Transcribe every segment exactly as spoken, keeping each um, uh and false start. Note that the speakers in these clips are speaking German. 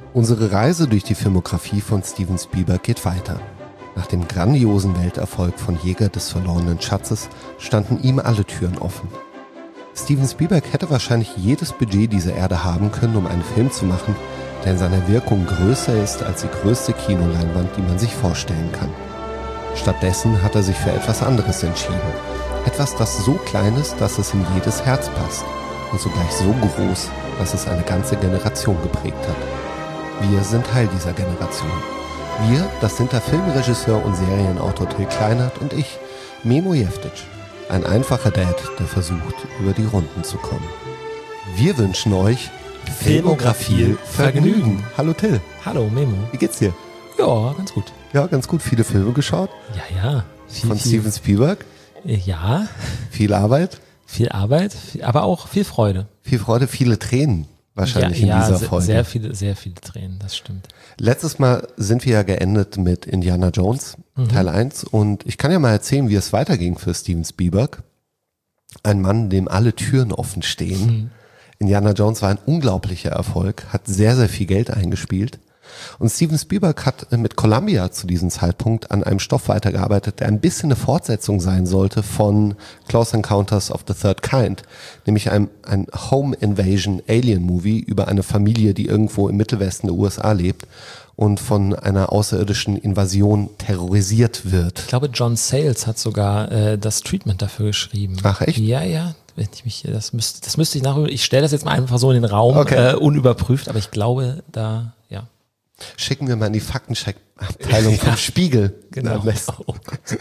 Unsere Reise durch die Filmografie von Steven Spielberg geht weiter. Nach dem grandiosen Welterfolg von Jäger des verlorenen Schatzes standen ihm alle Türen offen. Steven Spielberg hätte wahrscheinlich jedes Budget dieser Erde haben können, um einen Film zu machen, der in seiner Wirkung größer ist als die größte Kinoleinwand, die man sich vorstellen kann. Stattdessen hat er sich für etwas anderes entschieden. Etwas, das so klein ist, dass es in jedes Herz passt und zugleich so groß, dass es eine ganze Generation geprägt hat. Wir sind Teil dieser Generation. Wir, das sind der Filmregisseur und Serienautor Till Kleinert und ich, Memo Jeftic. Ein einfacher Dad, der versucht, über die Runden zu kommen. Wir wünschen euch Filmografie Vergnügen. Hallo Till. Hallo Memo. Wie geht's dir? Ja, ganz gut. Ja, ganz gut. Viele Filme geschaut. Ja, ja. Viel, Von viel, Steven Spielberg. Ja. Viel Arbeit. Viel Arbeit, aber auch viel Freude. Viel Freude, viele Tränen wahrscheinlich ja, in dieser ja, Folge. Sehr viele, sehr viele Tränen, das stimmt. Letztes Mal sind wir ja geendet mit Indiana Jones, mhm. Teil eins. Und ich kann ja mal erzählen, wie es weiterging für Steven Spielberg. Ein Mann, dem alle Türen offen stehen. Mhm. Indiana Jones war ein unglaublicher Erfolg, hat sehr, sehr viel Geld eingespielt. Und Steven Spielberg hat mit Columbia zu diesem Zeitpunkt an einem Stoff weitergearbeitet, der ein bisschen eine Fortsetzung sein sollte von Close Encounters of the Third Kind, nämlich ein, ein Home Invasion Alien Movie über eine Familie, die irgendwo im Mittelwesten der U S A lebt und von einer außerirdischen Invasion terrorisiert wird. Ich glaube, John Sayles hat sogar äh, das Treatment dafür geschrieben. Ach echt? Ja, ja. Wenn ich mich, das müsste, das müsste ich nach. Ich stelle das jetzt mal einfach so in den Raum, okay. äh, unüberprüft, aber ich glaube, da, ja. Schicken wir mal in die Faktencheck-Abteilung vom ja, Spiegel. Genau. Oh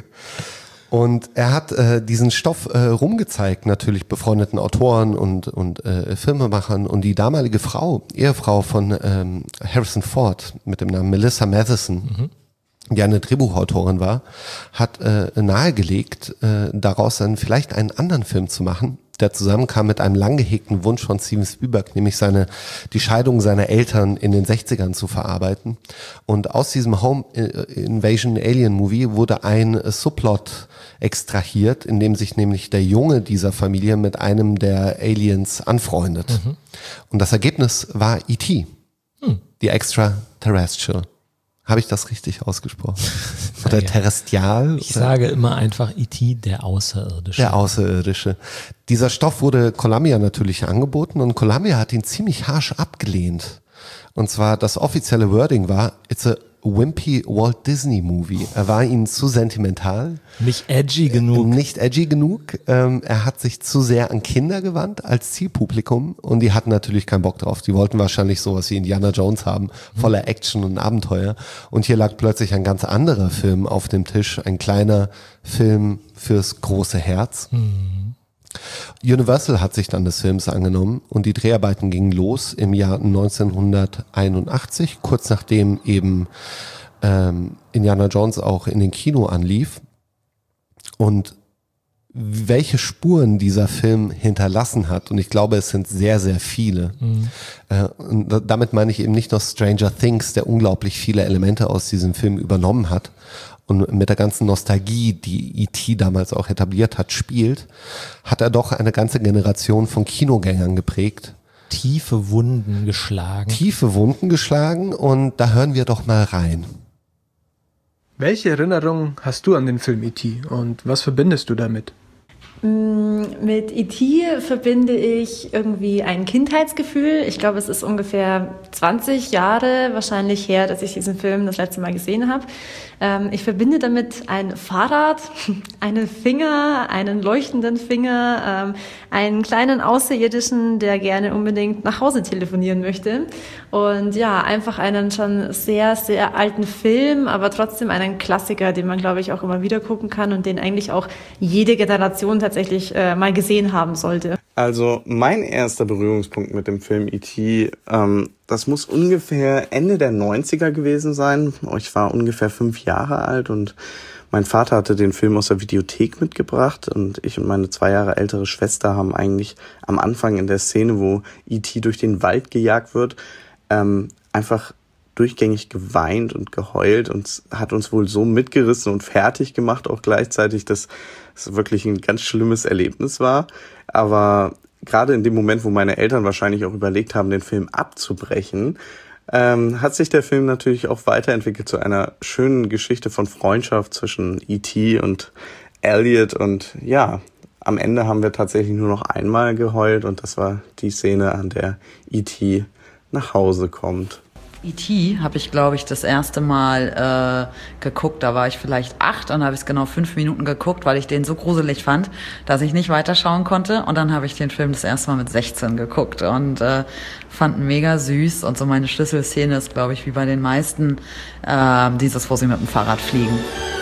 und er hat äh, diesen Stoff äh, rumgezeigt, natürlich befreundeten Autoren und, und äh, Filmemachern. Und die damalige Frau, Ehefrau von ähm, Harrison Ford mit dem Namen Melissa Matheson, mhm. die eine Drehbuchautorin war, hat äh, nahegelegt, äh, daraus dann vielleicht einen anderen Film zu machen, der zusammenkam mit einem lang gehegten Wunsch von Steven Spielberg, nämlich seine, die Scheidung seiner Eltern in den sechzigern zu verarbeiten. Und aus diesem Home Invasion Alien Movie wurde ein Subplot extrahiert, in dem sich nämlich der Junge dieser Familie mit einem der Aliens anfreundet. Mhm. Und das Ergebnis war E T, hm. The Extraterrestrial. Habe ich das richtig ausgesprochen? Oder terrestrial? Ich sage immer einfach E T, der Außerirdische. Der Außerirdische. Dieser Stoff wurde Columbia natürlich angeboten und Columbia hat ihn ziemlich harsch abgelehnt. Und zwar das offizielle Wording war, it's a wimpy Walt Disney Movie. Er war ihnen zu sentimental. Nicht edgy genug. Nicht edgy genug. Ähm, er hat sich zu sehr an Kinder gewandt als Zielpublikum und die hatten natürlich keinen Bock drauf. Die wollten wahrscheinlich sowas wie Indiana Jones haben, voller Action und Abenteuer. Und hier lag plötzlich ein ganz anderer Film auf dem Tisch, ein kleiner Film fürs große Herz. Mhm. Universal hat sich dann des Films angenommen und die Dreharbeiten gingen los im Jahr neunzehnhunderteinundachtzig, kurz nachdem eben ähm, Indiana Jones auch in den Kino anlief. Und welche Spuren dieser Film hinterlassen hat, und ich glaube, es sind sehr, sehr viele. Mhm. Äh, und damit meine ich eben nicht nur Stranger Things, der unglaublich viele Elemente aus diesem Film übernommen hat und mit der ganzen Nostalgie, die E T damals auch etabliert hat, spielt, hat er doch eine ganze Generation von Kinogängern geprägt. Tiefe Wunden geschlagen. Tiefe Wunden geschlagen und da hören wir doch mal rein. Welche Erinnerungen hast du an den Film E T und was verbindest du damit? Mit E T verbinde ich irgendwie ein Kindheitsgefühl. Ich glaube, es ist ungefähr zwanzig Jahre wahrscheinlich her, dass ich diesen Film das letzte Mal gesehen habe. Ich verbinde damit ein Fahrrad, einen Finger, einen leuchtenden Finger, einen kleinen Außerirdischen, der gerne unbedingt nach Hause telefonieren möchte. Und ja, einfach einen schon sehr, sehr alten Film, aber trotzdem einen Klassiker, den man, glaube ich, auch immer wieder gucken kann und den eigentlich auch jede Generation tatsächlich äh, mal gesehen haben sollte. Also mein erster Berührungspunkt mit dem Film E T, ähm, das muss ungefähr Ende der neunziger gewesen sein. Ich war ungefähr fünf Jahre alt und mein Vater hatte den Film aus der Videothek mitgebracht und ich und meine zwei Jahre ältere Schwester haben eigentlich am Anfang in der Szene, wo E T durch den Wald gejagt wird, ähm, einfach durchgängig geweint und geheult und hat uns wohl so mitgerissen und fertig gemacht, auch gleichzeitig, dass es wirklich ein ganz schlimmes Erlebnis war. Aber gerade in dem Moment, wo meine Eltern wahrscheinlich auch überlegt haben, den Film abzubrechen, ähm, hat sich der Film natürlich auch weiterentwickelt zu einer schönen Geschichte von Freundschaft zwischen E T und Elliot. Und ja, am Ende haben wir tatsächlich nur noch einmal geheult und das war die Szene, an der E T nach Hause kommt. E T habe ich, glaube ich, das erste Mal äh, geguckt. Da war ich vielleicht acht und habe ich es genau fünf Minuten geguckt, weil ich den so gruselig fand, dass ich nicht weiterschauen konnte. Und dann habe ich den Film das erste Mal mit sechzehn geguckt und äh, fand ihn mega süß. Und so meine Schlüsselszene ist, glaube ich, wie bei den meisten, äh, dieses, wo sie mit dem Fahrrad fliegen.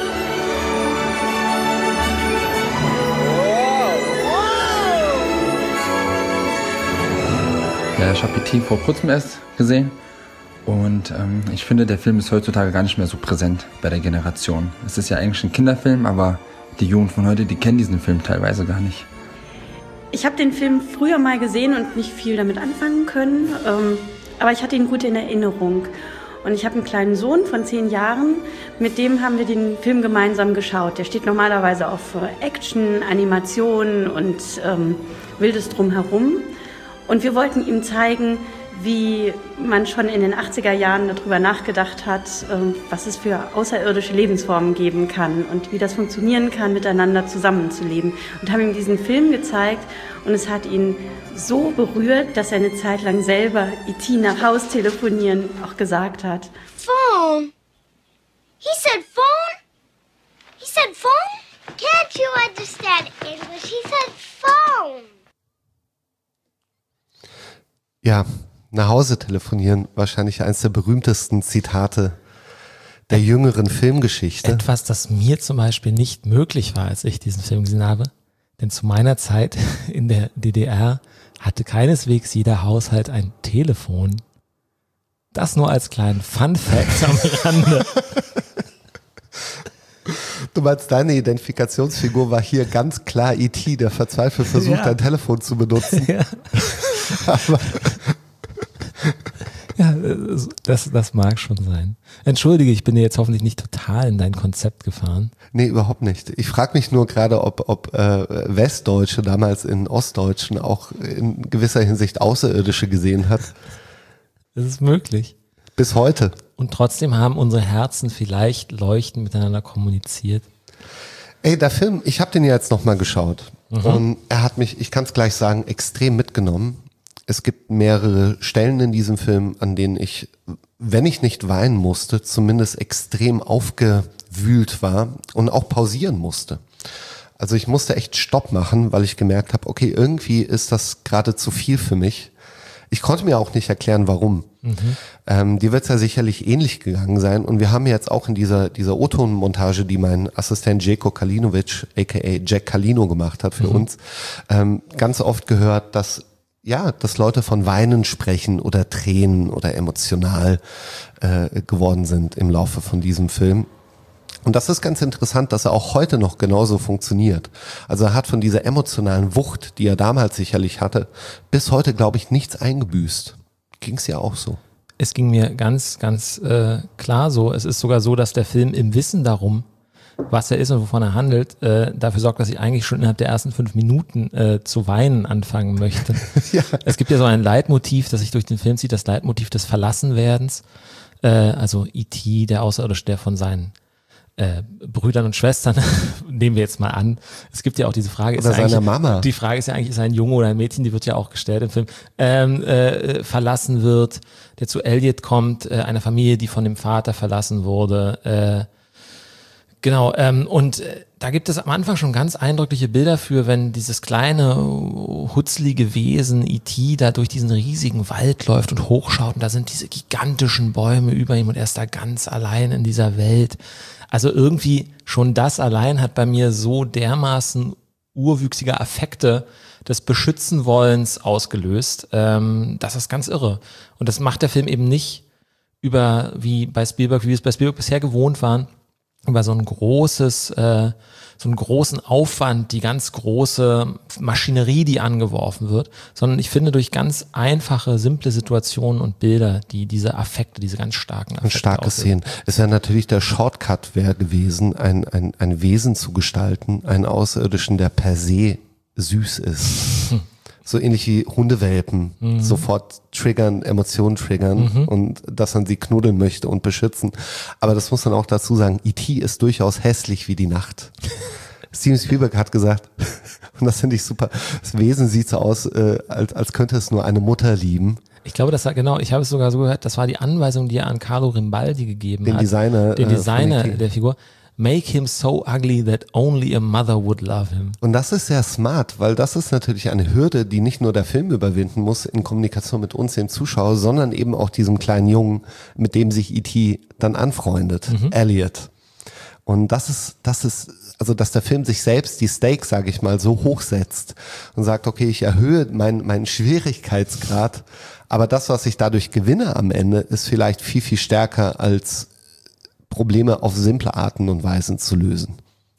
Ja, ich habe E T vor kurzem erst gesehen. Und ähm, ich finde, der Film ist heutzutage gar nicht mehr so präsent bei der Generation. Es ist ja eigentlich ein Kinderfilm, aber die Jugend von heute, die kennen diesen Film teilweise gar nicht. Ich habe den Film früher mal gesehen und nicht viel damit anfangen können, ähm, aber ich hatte ihn gut in Erinnerung. Und ich habe einen kleinen Sohn von zehn Jahren, mit dem haben wir den Film gemeinsam geschaut. Der steht normalerweise auf Action, Animation und ähm, Wildes drumherum. Und wir wollten ihm zeigen, wie man schon in den achtziger Jahren darüber nachgedacht hat, was es für außerirdische Lebensformen geben kann und wie das funktionieren kann, miteinander zusammenzuleben. Und haben ihm diesen Film gezeigt und es hat ihn so berührt, dass er eine Zeit lang selber E T nach Haus telefonieren auch gesagt hat. Phone? He said phone? He said phone? Can't you understand English? He said phone. Ja, nach Hause telefonieren, wahrscheinlich eines der berühmtesten Zitate der jüngeren Filmgeschichte. Etwas, das mir zum Beispiel nicht möglich war, als ich diesen Film gesehen habe. Denn zu meiner Zeit in der D D R hatte keineswegs jeder Haushalt ein Telefon. Das nur als kleinen Fun-Fact am Rande. Du meinst, deine Identifikationsfigur war hier ganz klar E T, der verzweifelt versucht, ja. ein Telefon zu benutzen. Ja. Aber ja, das, das mag schon sein. Entschuldige, ich bin dir jetzt hoffentlich nicht total in dein Konzept gefahren. Nee, überhaupt nicht. Ich frage mich nur gerade, ob, ob äh, Westdeutsche damals in Ostdeutschen auch in gewisser Hinsicht Außerirdische gesehen hat. Das ist möglich. Bis heute. Und trotzdem haben unsere Herzen vielleicht leuchtend miteinander kommuniziert. Ey, der Film, ich habe den ja jetzt nochmal geschaut. Mhm. Und er hat mich, ich kann es gleich sagen, extrem mitgenommen. Es gibt mehrere Stellen in diesem Film, an denen ich, wenn ich nicht weinen musste, zumindest extrem aufgewühlt war und auch pausieren musste. Also ich musste echt Stopp machen, weil ich gemerkt habe, okay, irgendwie ist das gerade zu viel für mich. Ich konnte mir auch nicht erklären, warum. Mhm. Ähm, dir wird es ja sicherlich ähnlich gegangen sein. Und wir haben jetzt auch in dieser dieser O-Ton-Montage, die mein Assistent Jeko Kalinovic, aka Jack Kalino, gemacht hat für mhm. uns, ähm, ganz oft gehört, dass ja, dass Leute von Weinen sprechen oder Tränen oder emotional äh, geworden sind im Laufe von diesem Film. Und das ist ganz interessant, dass er auch heute noch genauso funktioniert. Also er hat von dieser emotionalen Wucht, die er damals sicherlich hatte, bis heute, glaube ich, nichts eingebüßt. Ging's ja auch so. Es ging mir ganz, ganz äh, klar so. Es ist sogar so, dass der Film im Wissen darum, was er ist und wovon er handelt, äh, dafür sorgt, dass ich eigentlich schon innerhalb der ersten fünf Minuten äh, zu weinen anfangen möchte. Ja. Es gibt ja so ein Leitmotiv, das sich durch den Film zieht, das Leitmotiv des Verlassenwerdens. Äh, also E T, der Außerirdische, der von seinen äh, Brüdern und Schwestern, nehmen wir jetzt mal an. Es gibt ja auch diese Frage, oder ist seiner Mama. Die Frage ist ja eigentlich, ist er ein Junge oder ein Mädchen, die wird ja auch gestellt im Film, ähm, äh, verlassen wird, der zu Elliot kommt, äh, einer Familie, die von dem Vater verlassen wurde, äh, Genau, ähm, und äh, da gibt es am Anfang schon ganz eindrückliche Bilder für, wenn dieses kleine, hutzlige Wesen E T da durch diesen riesigen Wald läuft und hochschaut und da sind diese gigantischen Bäume über ihm und er ist da ganz allein in dieser Welt. Also irgendwie schon das allein hat bei mir so dermaßen urwüchsige Affekte des Beschützenwollens ausgelöst. Ähm, das ist ganz irre. Und das macht der Film eben nicht über, wie bei Spielberg, wie wir es bei Spielberg bisher gewohnt waren, über so ein großes, äh, so einen großen Aufwand, die ganz große Maschinerie, die angeworfen wird, sondern ich finde durch ganz einfache, simple Situationen und Bilder, die diese Affekte, diese ganz starken Affekte. Und starke Szenen. Es wäre natürlich der Shortcut wäre gewesen, ein, ein, ein Wesen zu gestalten, einen Außerirdischen, der per se süß ist. Hm. so ähnlich wie Hundewelpen Mhm. sofort triggern, Emotionen triggern Mhm. und dass man sie knuddeln möchte und beschützen. Aber das muss man auch dazu sagen, E T ist durchaus hässlich wie die Nacht. Steven Spielberg hat gesagt, und das finde ich super, das Wesen sieht so aus, äh, als, als könnte es nur eine Mutter lieben. Ich glaube, das war genau, ich habe es sogar so gehört, das war die Anweisung, die er an Carlo Rimbaldi gegeben Den hat. Designer, Den äh, Designer von E T. der Figur. Make him so ugly that only a mother would love him. Und das ist sehr smart, weil das ist natürlich eine Hürde, die nicht nur der Film überwinden muss in Kommunikation mit uns, dem Zuschauer, sondern eben auch diesem kleinen Jungen, mit dem sich E T dann anfreundet, Mhm. Elliot. Und das ist, das ist, also dass der Film sich selbst die Stakes, sage ich mal, so hoch setzt und sagt, okay, ich erhöhe meinen meinen Schwierigkeitsgrad, aber das, was ich dadurch gewinne am Ende, ist vielleicht viel, viel stärker als Probleme auf simple Arten und Weisen zu lösen.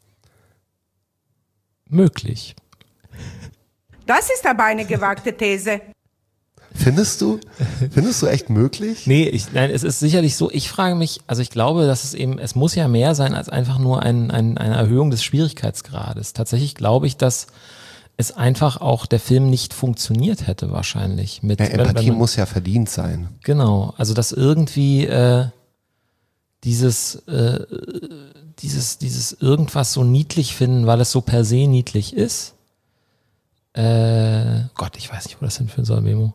Möglich. Das ist aber eine gewagte These. Findest du? Findest du echt möglich? Nee, ich, nein, es ist sicherlich so, ich frage mich, also ich glaube, dass es eben, es muss ja mehr sein als einfach nur ein, ein, eine Erhöhung des Schwierigkeitsgrades. Tatsächlich glaube ich, dass es einfach auch der Film nicht funktioniert hätte wahrscheinlich. Mit, Ja, wenn- Empathie wenn man- muss ja verdient sein. Genau, also dass irgendwie äh, dieses, äh, dieses, dieses irgendwas so niedlich finden, weil es so per se niedlich ist. Äh, Gott, ich weiß nicht, wo das hinführen soll, Memo.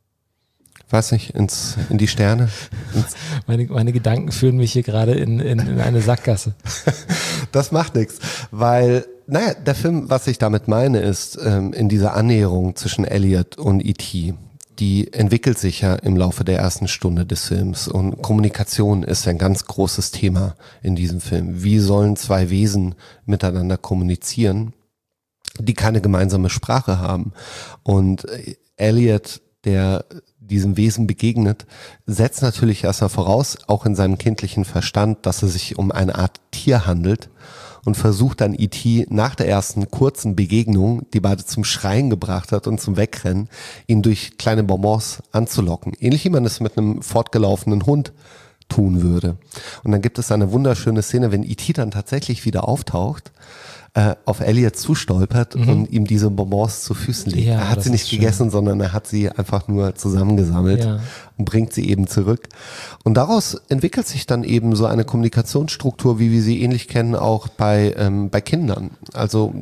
Weiß nicht, ins, in die Sterne. Ins Meine, meine Gedanken führen mich hier gerade in, in, in eine Sackgasse. Das macht nichts, weil, naja, der Film, was ich damit meine, ist, ähm, in dieser Annäherung zwischen Elliot und E T, die entwickelt sich ja im Laufe der ersten Stunde des Films und Kommunikation ist ja ein ganz großes Thema in diesem Film. Wie sollen zwei Wesen miteinander kommunizieren, die keine gemeinsame Sprache haben? Und äh, Elliot, der diesem Wesen begegnet, setzt natürlich erstmal voraus, auch in seinem kindlichen Verstand, dass es sich um eine Art Tier handelt und versucht dann E T nach der ersten kurzen Begegnung, die beide zum Schreien gebracht hat und zum Wegrennen, ihn durch kleine Bonbons anzulocken. Ähnlich wie man es mit einem fortgelaufenen Hund tun würde. Und dann gibt es eine wunderschöne Szene, wenn E T dann tatsächlich wieder auftaucht, äh, auf Elliot zustolpert Mhm. und ihm diese Bonbons zu Füßen legt. Ja, er hat das sie nicht ist schön. gegessen, sondern er hat sie einfach nur zusammengesammelt Ja. und bringt sie eben zurück. Und daraus entwickelt sich dann eben so eine Kommunikationsstruktur, wie wir sie ähnlich kennen, auch bei, ähm, bei Kindern. Also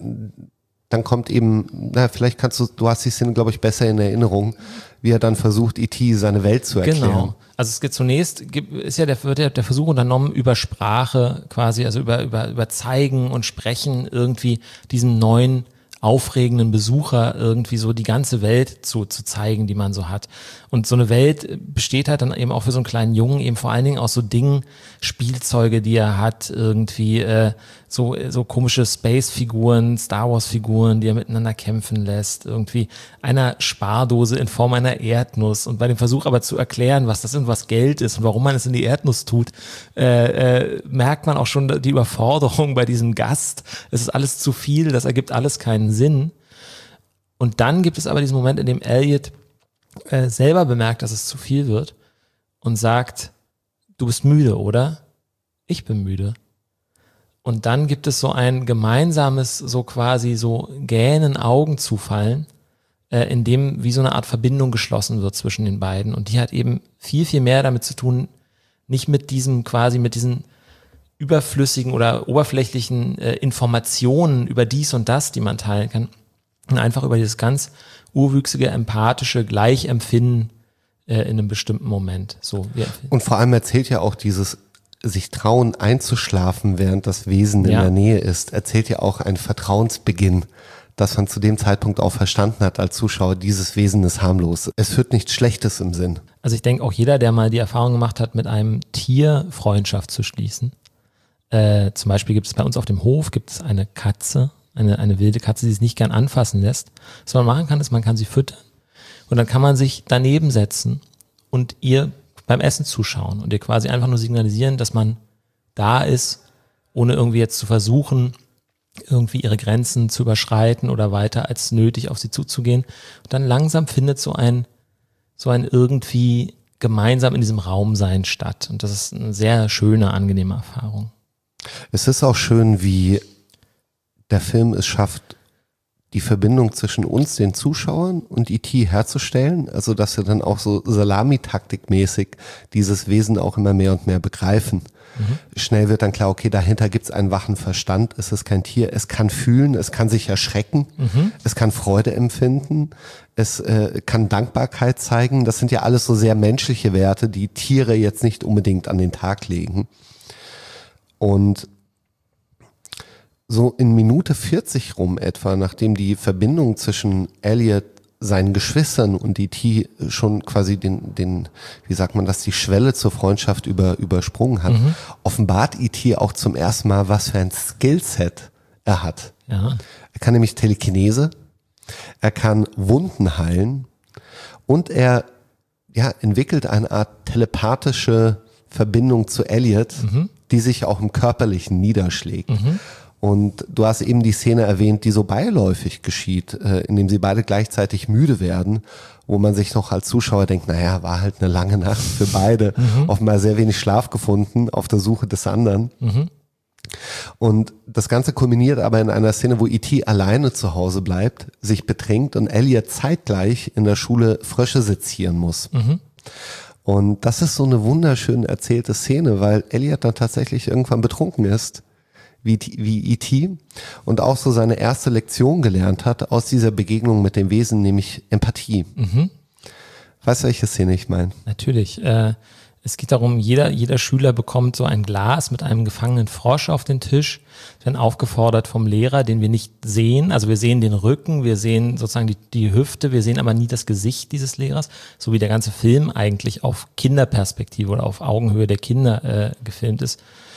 dann kommt eben, na, vielleicht kannst du, du hast die Szene, glaube ich, besser in Erinnerung, wie er dann versucht, E T seine Welt zu erklären. Genau. Also es geht zunächst, gibt- ist ja der, wird ja der Versuch unternommen, über Sprache quasi, also über, über, über Zeigen und Sprechen irgendwie diesem neuen, aufregenden Besucher irgendwie so die ganze Welt zu, zu zeigen, die man so hat. Und so eine Welt besteht halt dann eben auch für so einen kleinen Jungen eben vor allen Dingen aus so Dingen, Spielzeuge, die er hat, irgendwie äh, so, so komische Space-Figuren, Star Wars-Figuren, die er miteinander kämpfen lässt, irgendwie einer Spardose in Form einer Erdnuss. Und bei dem Versuch aber zu erklären, was das ist und was Geld ist und warum man es in die Erdnuss tut, äh, äh, merkt man auch schon die Überforderung bei diesem Gast. Es ist alles zu viel, das ergibt alles keinen Sinn. Und dann gibt es aber diesen Moment, in dem Elliot äh, selber bemerkt, dass es zu viel wird und sagt, du bist müde, oder? Ich bin müde. Und dann gibt es so ein gemeinsames, so quasi so Gähnen, Augen zufallen, äh, in dem wie so eine Art Verbindung geschlossen wird zwischen den beiden. Und die hat eben viel, viel mehr damit zu tun, nicht mit diesem quasi, mit diesen überflüssigen oder oberflächlichen äh, Informationen über dies und das, die man teilen kann, und einfach über dieses ganz urwüchsige, empathische Gleichempfinden äh, in einem bestimmten Moment. So, wir empfinden. Und vor allem erzählt ja auch dieses sich trauen einzuschlafen, während das Wesen in Ja. der Nähe ist, erzählt ja auch einen Vertrauensbeginn, dass man zu dem Zeitpunkt auch verstanden hat als Zuschauer, dieses Wesen ist harmlos. Es führt nichts Schlechtes im Sinn. Also ich denke auch jeder, der mal die Erfahrung gemacht hat, mit einem Tier Freundschaft zu schließen. Äh, zum Beispiel gibt es bei uns auf dem Hof gibt es eine Katze, eine, eine wilde Katze, die es nicht gern anfassen lässt. Was man machen kann, ist, man kann sie füttern und dann kann man sich daneben setzen und ihr beim Essen zuschauen und ihr quasi einfach nur signalisieren, dass man da ist, ohne irgendwie jetzt zu versuchen, irgendwie ihre Grenzen zu überschreiten oder weiter als nötig auf sie zuzugehen. Und dann langsam findet so ein, so ein irgendwie gemeinsam in diesem Raum sein statt. Und das ist eine sehr schöne, angenehme Erfahrung. Es ist auch schön, wie der Film es schafft, die Verbindung zwischen uns, den Zuschauern, und E T herzustellen, also dass wir dann auch so Salamitaktikmäßig dieses Wesen auch immer mehr und mehr begreifen. Mhm. Schnell wird dann klar, okay, dahinter gibt es einen wachen Verstand, es ist kein Tier, es kann fühlen, es kann sich erschrecken, mhm. es kann Freude empfinden, es äh, kann Dankbarkeit zeigen. Das sind ja alles so sehr menschliche Werte, die Tiere jetzt nicht unbedingt an den Tag legen. Und so in Minute vierzig rum etwa, nachdem die Verbindung zwischen Elliot, seinen Geschwistern und E T schon quasi den, den, wie sagt man das, die Schwelle zur Freundschaft über, übersprungen hat, mhm. offenbart E T auch zum ersten Mal, was für ein Skillset er hat. Ja. Er kann nämlich Telekinese, er kann Wunden heilen und er ja, entwickelt eine Art telepathische Verbindung zu Elliot, mhm. die sich auch im Körperlichen niederschlägt. Mhm. Und du hast eben die Szene erwähnt, die so beiläufig geschieht, äh, indem sie beide gleichzeitig müde werden, wo man sich noch als Zuschauer denkt, naja, war halt eine lange Nacht für beide, mhm. offenbar sehr wenig Schlaf gefunden auf der Suche des anderen. Mhm. Und das Ganze kulminiert aber in einer Szene, wo E T alleine zu Hause bleibt, sich betrinkt und Elliot zeitgleich in der Schule Frösche sezieren muss. Mhm. Und das ist so eine wunderschön erzählte Szene, weil Elliot dann tatsächlich irgendwann betrunken ist, wie, wie E T und auch so seine erste Lektion gelernt hat aus dieser Begegnung mit dem Wesen, nämlich Empathie. Mhm. Weißt du, welche Szene ich meine? Natürlich. Äh, es geht darum, jeder, jeder Schüler bekommt so ein Glas mit einem gefangenen Frosch auf den Tisch, werden aufgefordert vom Lehrer, den wir nicht sehen. Also wir sehen den Rücken, wir sehen sozusagen die, die Hüfte, wir sehen aber nie das Gesicht dieses Lehrers, so wie der ganze Film eigentlich auf Kinderperspektive oder auf Augenhöhe der Kinder äh, gefilmt ist.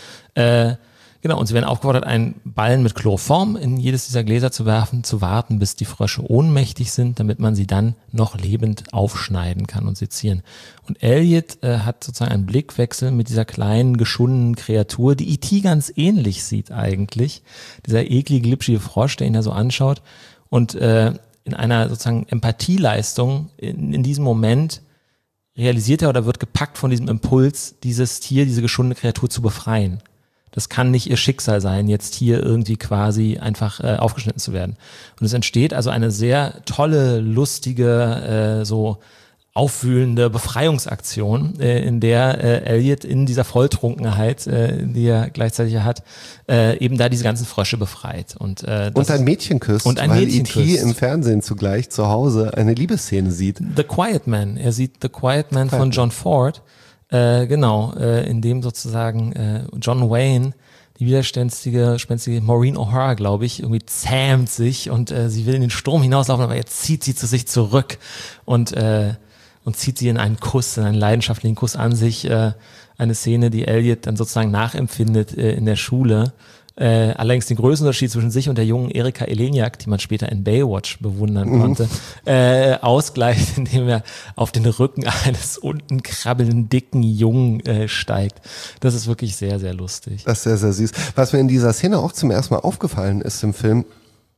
Äh, Genau, und sie werden aufgefordert, einen Ballen mit Chloroform in jedes dieser Gläser zu werfen, zu warten, bis die Frösche ohnmächtig sind, damit man sie dann noch lebend aufschneiden kann und sezieren. Und Elliot äh, hat sozusagen einen Blickwechsel mit dieser kleinen, geschundenen Kreatur, die E T ganz ähnlich sieht eigentlich. Dieser eklige, glitschige Frosch, der ihn da so anschaut. Und äh, in einer sozusagen Empathieleistung in, in diesem Moment realisiert er oder wird gepackt von diesem Impuls, dieses Tier, diese geschundene Kreatur zu befreien. Das kann nicht ihr Schicksal sein, jetzt hier irgendwie quasi einfach äh, aufgeschnitten zu werden. Und es entsteht also eine sehr tolle, lustige, äh, so aufwühlende Befreiungsaktion, äh, in der äh, Elliot in dieser Volltrunkenheit, äh, die er gleichzeitig hat, äh, eben da diese ganzen Frösche befreit. Und, äh, das und ein Mädchen küsst, und ein weil Mädchen E T küsst. im Fernsehen zugleich zu Hause eine Liebesszene sieht. The Quiet Man. Er sieht The Quiet Man von John Ford. Äh, genau, äh, in dem sozusagen äh, John Wayne, die widerspenstige spenstige Maureen O'Hara, glaube ich, irgendwie zähmt sich und äh, sie will in den Sturm hinauslaufen, aber jetzt zieht sie zu sich zurück und äh, und zieht sie in einen Kuss, in einen leidenschaftlichen Kuss an sich. Äh, eine Szene, die Elliot dann sozusagen nachempfindet äh, in der Schule. Äh, allerdings den Größenunterschied zwischen sich und der jungen Erika Eleniak, die man später in Baywatch bewundern mhm. konnte, äh, ausgleicht, indem er auf den Rücken eines unten krabbelnden, dicken Jungen äh, steigt. Das ist wirklich sehr, sehr lustig. Das ist sehr, sehr süß. Was mir in dieser Szene auch zum ersten Mal aufgefallen ist im Film,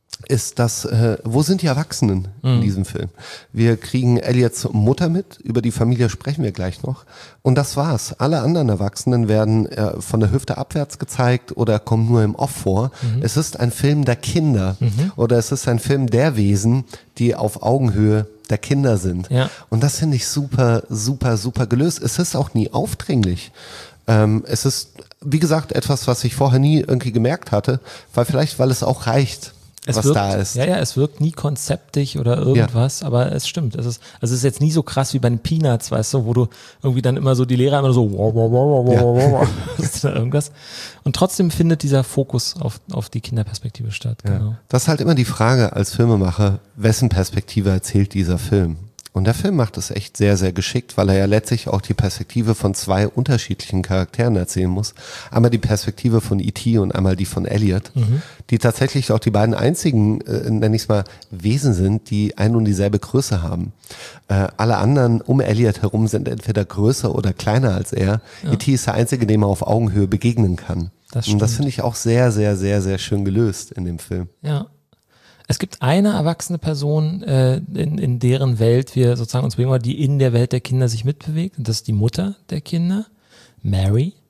ist das, äh, wo sind die Erwachsenen mhm. in diesem Film? Wir kriegen Elliots Mutter mit, über die Familie sprechen wir gleich noch. Und das war's. Alle anderen Erwachsenen werden äh, von der Hüfte abwärts gezeigt oder kommen nur im Off vor. Mhm. Es ist ein Film der Kinder mhm. oder es ist ein Film der Wesen, die auf Augenhöhe der Kinder sind. Ja. Und das finde ich super, super, super gelöst. Es ist auch nie aufdringlich. Ähm, es ist, wie gesagt, etwas, was ich vorher nie irgendwie gemerkt hatte, weil vielleicht, weil es auch reicht. Es was wirkt, da ist. Ja, ja, es wirkt nie konzeptig oder irgendwas, ja. aber es stimmt. Es ist, also es ist jetzt nie so krass wie bei den Peanuts, weißt du, wo du irgendwie dann immer so die Lehrer immer so wow, wow, wow, wow, wow, wow, ist da irgendwas. Und trotzdem findet dieser Fokus auf, auf die Kinderperspektive statt. Ja. Genau. Das ist halt immer die Frage als Filmemacher, wessen Perspektive erzählt dieser Film? Und der Film macht es echt sehr, sehr geschickt, weil er ja letztlich auch die Perspektive von zwei unterschiedlichen Charakteren erzählen muss. Einmal die Perspektive von E T und einmal die von Elliot, mhm. die tatsächlich auch die beiden einzigen, äh, nenne ich es mal, Wesen sind, die ein und dieselbe Größe haben. Äh, alle anderen um Elliot herum sind entweder größer oder kleiner als er. Ja. E T ist der Einzige, dem er auf Augenhöhe begegnen kann. Das und das finde ich auch sehr, sehr, sehr, sehr schön gelöst in dem Film. Ja. Es gibt eine erwachsene Person, äh, in, in deren Welt wir sozusagen uns bewegen, die in der Welt der Kinder sich mitbewegt. Und das ist die Mutter der Kinder, Mary.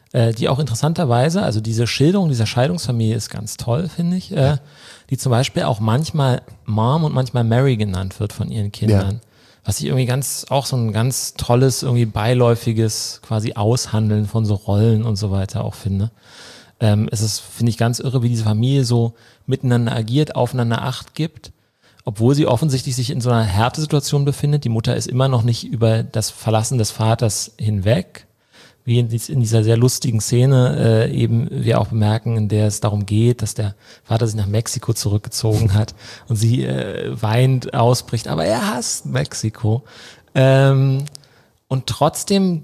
äh, die auch interessanterweise, also diese Schilderung dieser Scheidungsfamilie ist ganz toll, finde ich, äh, die zum Beispiel auch manchmal Mom und manchmal Mary genannt wird von ihren Kindern. Ja. Was ich irgendwie ganz, auch so ein ganz tolles, irgendwie beiläufiges quasi Aushandeln von so Rollen und so weiter auch finde. Ähm, es ist, finde ich, ganz irre, wie diese Familie so miteinander agiert, aufeinander Acht gibt, obwohl sie offensichtlich sich in so einer Härtesituation befindet. Die Mutter ist immer noch nicht über das Verlassen des Vaters hinweg, wie in, dies, in dieser sehr lustigen Szene äh, eben wir auch bemerken, in der es darum geht, dass der Vater sich nach Mexiko zurückgezogen hat und sie äh, weint, ausbricht, aber er hasst Mexiko. Ähm, und trotzdem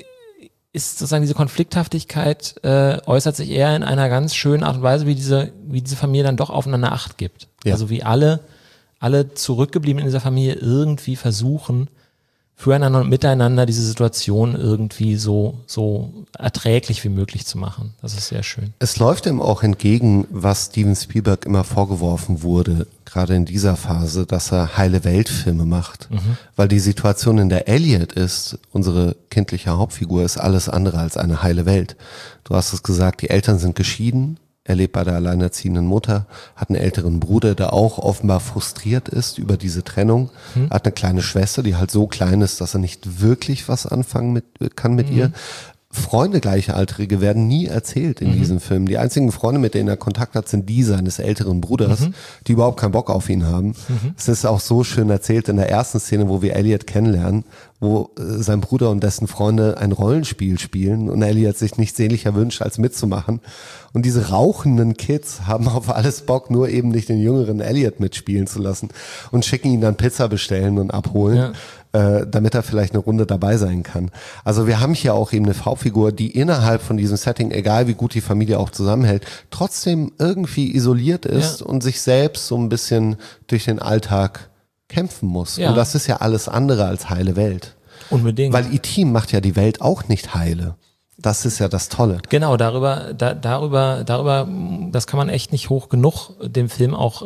ist sozusagen diese Konflikthaftigkeit äh, äußert sich eher in einer ganz schönen Art und Weise, wie diese, wie diese Familie dann doch aufeinander Acht gibt. Ja. Also wie alle, alle Zurückgebliebenen in dieser Familie irgendwie versuchen, füreinander und miteinander diese Situation irgendwie so, so erträglich wie möglich zu machen. Das ist sehr schön. Es läuft ihm auch entgegen, was Steven Spielberg immer vorgeworfen wurde, gerade in dieser Phase, dass er heile Weltfilme macht. Mhm. Weil die Situation, in der Elliot ist, unsere kindliche Hauptfigur, ist alles andere als eine heile Welt. Du hast es gesagt, die Eltern sind geschieden. Er lebt bei der alleinerziehenden Mutter, hat einen älteren Bruder, der auch offenbar frustriert ist über diese Trennung, hm. hat eine kleine Schwester, die halt so klein ist, dass er nicht wirklich was anfangen mit, kann mit mhm. ihr. Freunde Gleichaltrige werden nie erzählt in mhm. diesem Film. Die einzigen Freunde, mit denen er Kontakt hat, sind die seines älteren Bruders, mhm. die überhaupt keinen Bock auf ihn haben. Mhm. Es ist auch so schön erzählt in der ersten Szene, wo wir Elliot kennenlernen, wo äh, sein Bruder und dessen Freunde ein Rollenspiel spielen und Elliot sich nichts sehnlicher wünscht, als mitzumachen. Und diese rauchenden Kids haben auf alles Bock, nur eben nicht den jüngeren Elliot mitspielen zu lassen und schicken ihn dann Pizza bestellen und abholen. Ja. Äh, damit er vielleicht eine Runde dabei sein kann. Also wir haben hier auch eben eine Hauptfigur, die innerhalb von diesem Setting, egal wie gut die Familie auch zusammenhält, trotzdem irgendwie isoliert ist ja. und sich selbst so ein bisschen durch den Alltag kämpfen muss. Ja. Und das ist ja alles andere als heile Welt. Unbedingt. Weil E T macht ja die Welt auch nicht heile. Das ist ja das Tolle. Genau, darüber, da, darüber, darüber, das kann man echt nicht hoch genug dem Film auch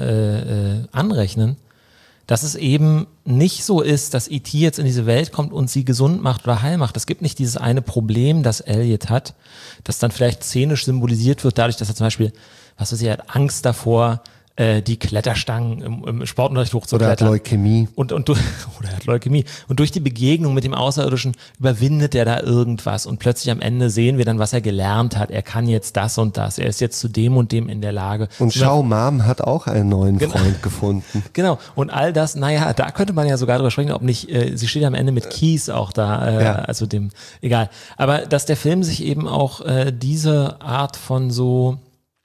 äh, äh, anrechnen. Dass es eben nicht so ist, dass E T jetzt in diese Welt kommt und sie gesund macht oder heil macht. Es gibt nicht dieses eine Problem, das Elliot hat, das dann vielleicht szenisch symbolisiert wird, dadurch, dass er zum Beispiel, was weiß ich, er hat Angst davor, äh, die Kletterstangen im, im Sportunterricht hochzuklettern. Oder hat Leukämie. Und, und, oder er hat Leukämie. Und durch die Begegnung mit dem Außerirdischen überwindet er da irgendwas. Und plötzlich am Ende sehen wir dann, was er gelernt hat. Er kann jetzt das und das. Er ist jetzt zu dem und dem in der Lage. Und schau, Mom hat auch einen neuen genau. Freund gefunden. Genau. Und all das, naja, da könnte man ja sogar drüber sprechen, ob nicht, äh, sie steht am Ende mit Keys auch da, äh, ja. also dem, egal. Aber dass der Film sich eben auch äh, diese Art von so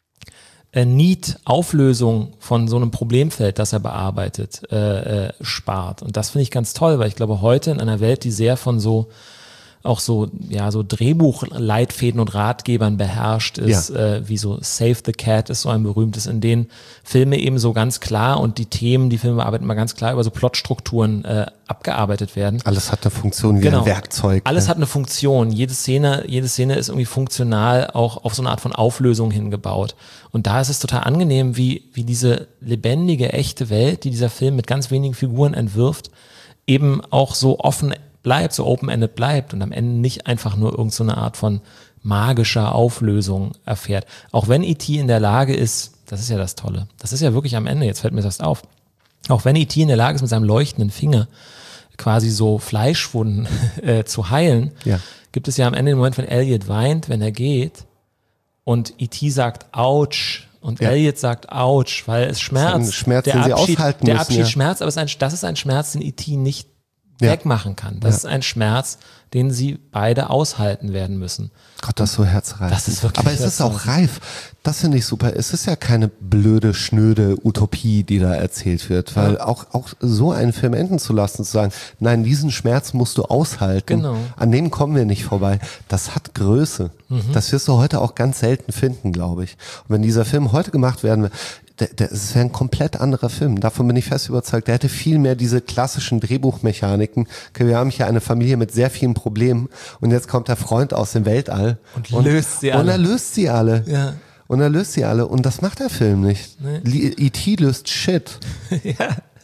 Äh, Need-Auflösung von so einem Problemfeld, das er bearbeitet, äh, äh, spart. Und das finde ich ganz toll, weil ich glaube, heute in einer Welt, die sehr von so auch so, ja, so Drehbuchleitfäden und Ratgebern beherrscht ist, ja. äh, wie so Save the Cat ist so ein berühmtes, in denen Filme eben so ganz klar und die Themen, die Filme bearbeiten, mal ganz klar über so Plotstrukturen äh, abgearbeitet werden. Alles hat eine Funktion wie genau. ein Werkzeug. Alles ne? hat eine Funktion. Jede Szene, jede Szene ist irgendwie funktional auch auf so eine Art von Auflösung hingebaut. Und da ist es total angenehm, wie, wie diese lebendige, echte Welt, die dieser Film mit ganz wenigen Figuren entwirft, eben auch so offen bleibt, so open-ended bleibt und am Ende nicht einfach nur irgend so eine Art von magischer Auflösung erfährt. Auch wenn E T in der Lage ist, das ist ja das Tolle, das ist ja wirklich am Ende, jetzt fällt mir das auf, auch wenn E T in der Lage ist, mit seinem leuchtenden Finger quasi so Fleischwunden äh, zu heilen, ja. gibt es ja am Ende den Moment, wenn Elliot weint, wenn er geht und E T sagt, ouch, und ja. Elliot sagt, ouch, weil es schmerzt. Schmerz, der den Abschied, sie aushalten der müssen, Abschied ja. schmerzt, aber es ist ein, das ist ein Schmerz, den E T nicht Ja. wegmachen kann. Das ja. ist ein Schmerz, den sie beide aushalten werden müssen. Gott, das ist so herzreich. Das ist wirklich Aber es ist auch reif. Das finde ich super. Es ist ja keine blöde, schnöde Utopie, die da erzählt wird. Weil ja. auch, auch so einen Film enden zu lassen, zu sagen, nein, diesen Schmerz musst du aushalten. Genau. An dem kommen wir nicht vorbei. Das hat Größe. Mhm. Das wirst du heute auch ganz selten finden, glaube ich. Und wenn dieser Film heute gemacht werden will, es wäre ein komplett anderer Film. Davon bin ich fest überzeugt. Der hätte viel mehr diese klassischen Drehbuchmechaniken. Okay, wir haben hier eine Familie mit sehr vielen Problemen und jetzt kommt der Freund aus dem Weltall und, und löst sie alle. Und er löst sie alle. Ja. Und er löst sie alle. Und das macht der Film nicht. Nee. E T löst Shit. ja.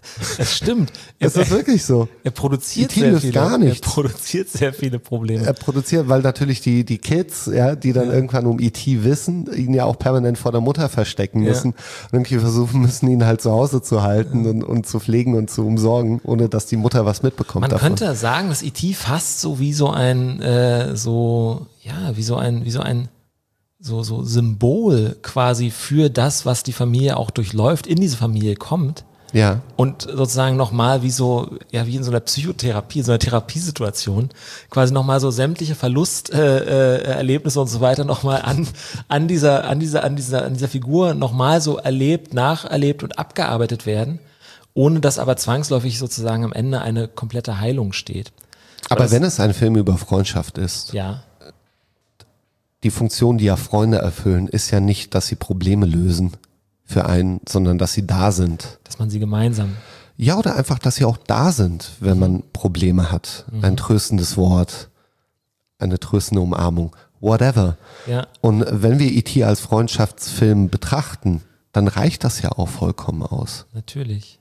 Es stimmt. Es ist wirklich so. Er produziert E T sehr löst viele, gar nichts. Er produziert sehr viele Probleme. Er produziert, weil natürlich die, die Kids, ja, die dann ja. irgendwann um E T wissen, ihn ja auch permanent vor der Mutter verstecken müssen ja. und irgendwie versuchen müssen, ihn halt zu Hause zu halten ja. und, und zu pflegen und zu umsorgen, ohne dass die Mutter was mitbekommt. Man davon. könnte sagen, dass E T fast so wie so ein, äh, so, ja, wie so ein, wie so ein, so, so Symbol quasi für das, was die Familie auch durchläuft, in diese Familie kommt. Ja. Und sozusagen nochmal wie so, ja, wie in so einer Psychotherapie, so einer Therapiesituation, quasi nochmal so sämtliche Verlusterlebnisse äh, und so weiter nochmal an, an dieser, an dieser, an dieser, an dieser Figur nochmal so erlebt, nacherlebt und abgearbeitet werden, ohne dass aber zwangsläufig sozusagen am Ende eine komplette Heilung steht. Aber das, wenn es ein Film über Freundschaft ist, ja. die Funktion, die ja Freunde erfüllen, ist ja nicht, dass sie Probleme lösen für einen, sondern dass sie da sind. Dass man sie gemeinsam. Ja, oder einfach, dass sie auch da sind, wenn man Probleme hat. Mhm. Ein tröstendes Wort, eine tröstende Umarmung, whatever. Ja. Und wenn wir E T als Freundschaftsfilm betrachten, dann reicht das ja auch vollkommen aus. Natürlich.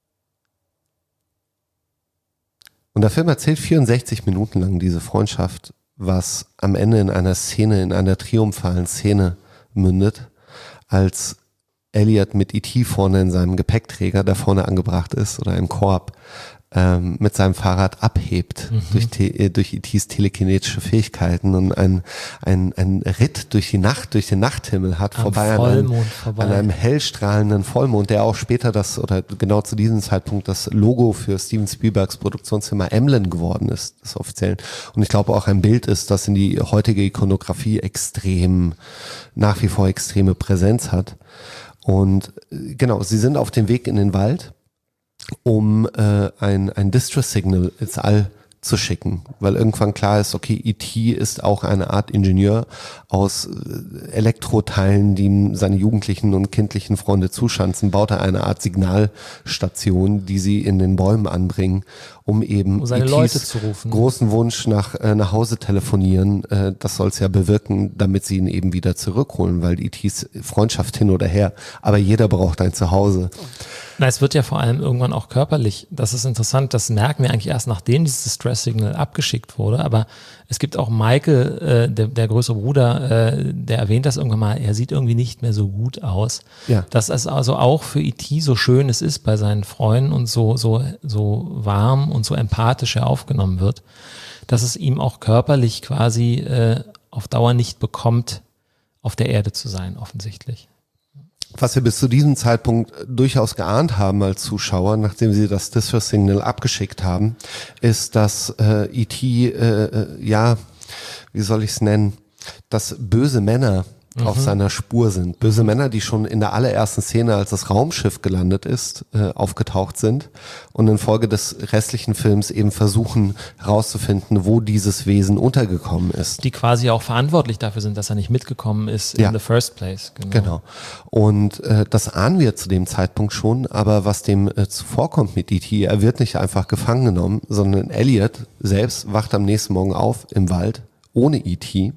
Und der Film erzählt vierundsechzig Minuten lang diese Freundschaft, was am Ende in einer Szene, in einer triumphalen Szene mündet, als Elliot mit E T vorne in seinem Gepäckträger, der vorne angebracht ist, oder im Korb, ähm, mit seinem Fahrrad abhebt mhm. durch, te- durch E Ts telekinetische Fähigkeiten und ein, ein, ein Ritt durch die Nacht, durch den Nachthimmel hat, Am vorbei, Vollmond an einem, vorbei an einem hellstrahlenden Vollmond, der auch später das, oder genau zu diesem Zeitpunkt das Logo für Steven Spielbergs Produktionsfirma Emblem geworden ist, das offiziell. Und ich glaube auch ein Bild ist, das in die heutige Ikonografie extrem, nach wie vor extreme Präsenz hat. Und genau, sie sind auf dem Weg in den Wald, um äh, ein, ein Distress-Signal ins All zu schicken, weil irgendwann klar ist, okay, E T ist auch eine Art Ingenieur aus Elektroteilen, die seine jugendlichen und kindlichen Freunde zuschanzen, baut er eine Art Signalstation, die sie in den Bäumen anbringen, um eben um seine E Ts Leute zu rufen. Großen Wunsch nach, äh, nach Hause telefonieren, äh, das soll es ja bewirken, damit sie ihn eben wieder zurückholen, weil E Ts Freundschaft hin oder her, aber jeder braucht ein Zuhause. Na, es wird ja vor allem irgendwann auch körperlich. Das ist interessant, das merken wir eigentlich erst, nachdem dieses Distress-Signal abgeschickt wurde. Aber es gibt auch Michael, äh, der, der größere Bruder, äh, der erwähnt das irgendwann mal, er sieht irgendwie nicht mehr so gut aus. Ja. Dass es also auch für E T so schön es ist bei seinen Freunden und so, so, so warm und so empathisch er aufgenommen wird, dass es ihm auch körperlich quasi äh, auf Dauer nicht bekommt, auf der Erde zu sein, offensichtlich. Was wir bis zu diesem Zeitpunkt durchaus geahnt haben als Zuschauer, nachdem sie das Distress-Signal abgeschickt haben, ist, dass äh, E T, äh, ja, wie soll ich es nennen, dass böse Männer mhm. auf seiner Spur sind. Böse Männer, die schon in der allerersten Szene, als das Raumschiff gelandet ist, äh, aufgetaucht sind und infolge des restlichen Films eben versuchen herauszufinden, wo dieses Wesen untergekommen ist. Die quasi auch verantwortlich dafür sind, dass er nicht mitgekommen ist in ja. the first place. Genau. genau. Und äh, das ahnen wir zu dem Zeitpunkt schon, aber was dem äh, zuvorkommt mit E T, er wird nicht einfach gefangen genommen, sondern Elliot selbst wacht am nächsten Morgen auf im Wald ohne E T.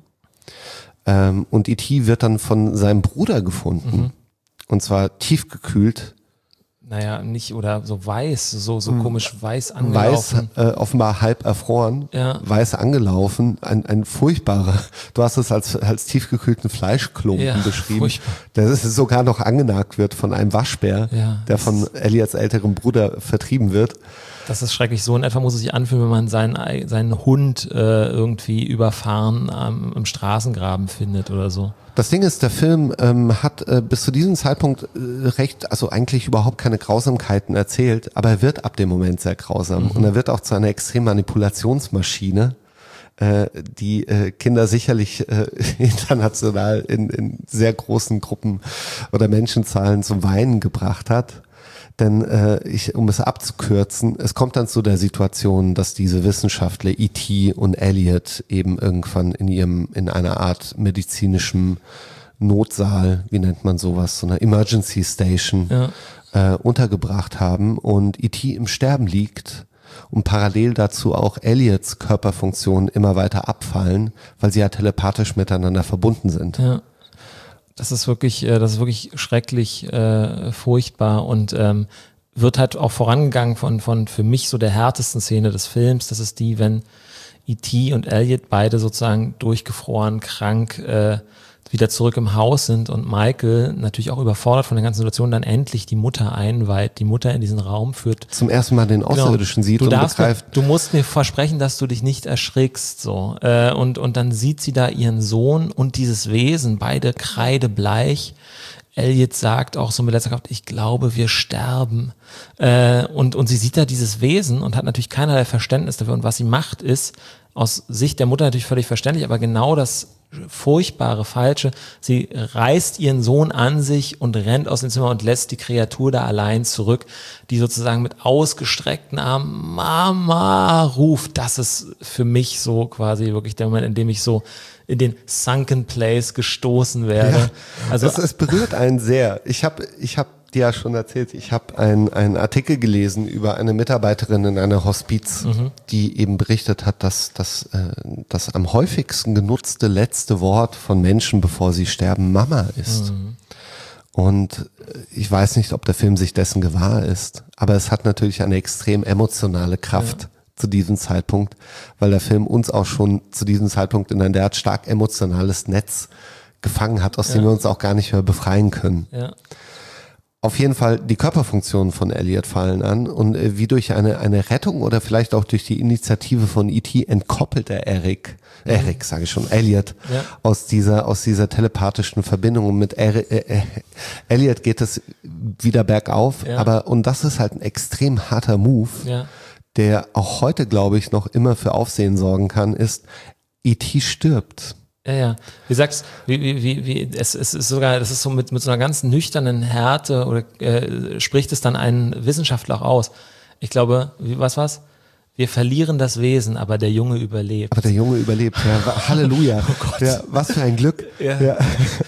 Ähm, und E T wird dann von seinem Bruder gefunden. Mhm. Und zwar tiefgekühlt. Naja, nicht, oder so weiß, so, so komisch weiß angelaufen. Weiß, äh, offenbar halb erfroren, ja. weiß angelaufen, ein, ein furchtbarer, du hast es als, als tiefgekühlten Fleischklumpen ja, beschrieben, furchtbar. Der sogar noch angenagt wird von einem Waschbär, ja, der von Elliots älterem Bruder vertrieben wird. Das ist schrecklich. So in etwa muss es sich anfühlen, wenn man seinen, seinen Hund äh, irgendwie überfahren ähm, im Straßengraben findet oder so. Das Ding ist, der Film ähm, hat äh, bis zu diesem Zeitpunkt äh, recht, also eigentlich überhaupt keine Grausamkeiten erzählt, aber er wird ab dem Moment sehr grausam mhm. und er wird auch zu einer extremen Manipulationsmaschine, äh, die äh, Kinder sicherlich äh, international in, in sehr großen Gruppen oder Menschenzahlen zum Weinen gebracht hat. Denn äh, ich, um es abzukürzen, es kommt dann zu der Situation, dass diese Wissenschaftler E T und Elliot eben irgendwann in ihrem in einer Art medizinischem Notsaal, wie nennt man sowas, so einer Emergency Station ja. äh, untergebracht haben und E T im Sterben liegt und parallel dazu auch Elliots Körperfunktionen immer weiter abfallen, weil sie ja telepathisch miteinander verbunden sind. Ja. Das ist wirklich, das ist wirklich schrecklich, äh, furchtbar und ähm, wird halt auch vorangegangen von, von für mich so der härtesten Szene des Films. Das ist die, wenn E T und Elliot beide sozusagen durchgefroren, krank, äh, wieder zurück im Haus sind und Michael natürlich auch überfordert von der ganzen Situation dann endlich die Mutter einweiht, die Mutter in diesen Raum führt. Zum ersten Mal den Außerirdischen genau. sieht du und darfst begreift. Mir, du musst mir versprechen, dass du dich nicht erschrickst, so. Äh, und, und dann sieht sie da ihren Sohn und dieses Wesen, beide kreidebleich. Elliot sagt auch so mit letzter Kraft, ich glaube, wir sterben. Äh, und, und sie sieht da dieses Wesen und hat natürlich keinerlei Verständnis dafür. Und was sie macht, ist aus Sicht der Mutter natürlich völlig verständlich, aber genau das furchtbare, falsche. Sie reißt ihren Sohn an sich und rennt aus dem Zimmer und lässt die Kreatur da allein zurück, die sozusagen mit ausgestreckten Armen Mama ruft. Das ist für mich so quasi wirklich der Moment, in dem ich so in den Sunken Place gestoßen werde. Ja, also es, es berührt einen sehr. Ich habe ich hab dir ja schon erzählt, ich habe einen einen Artikel gelesen über eine Mitarbeiterin in einer Hospiz, mhm. die eben berichtet hat, dass, dass äh, das am häufigsten genutzte letzte Wort von Menschen, bevor sie sterben, Mama ist. Mhm. Und ich weiß nicht, ob der Film sich dessen gewahr ist, aber es hat natürlich eine extrem emotionale Kraft. Ja. Zu diesem Zeitpunkt, weil der Film uns auch schon zu diesem Zeitpunkt in ein derart stark emotionales Netz gefangen hat, aus ja. dem wir uns auch gar nicht mehr befreien können. Ja. Auf jeden Fall, die Körperfunktionen von Elliot fallen an und äh, wie durch eine eine Rettung oder vielleicht auch durch die Initiative von E T entkoppelt er Eric, mhm. Eric sage ich schon, Elliot ja. aus dieser aus dieser telepathischen Verbindung und mit Eric, äh, äh, Elliot geht es wieder bergauf, ja. aber und das ist halt ein extrem harter Move. Ja. Der auch heute, glaube ich, noch immer für Aufsehen sorgen kann, ist, E T stirbt. Ja, ja. Wie sagst wie, wie, wie, wie, es, es ist sogar, das ist so mit, mit so einer ganz nüchternen Härte oder äh, spricht es dann einen Wissenschaftler auch aus. Ich glaube, wie, was war's? Wir verlieren das Wesen, aber der Junge überlebt. Aber der Junge überlebt, ja. Halleluja. Oh Gott. Ja, was für ein Glück. Ja. Ja.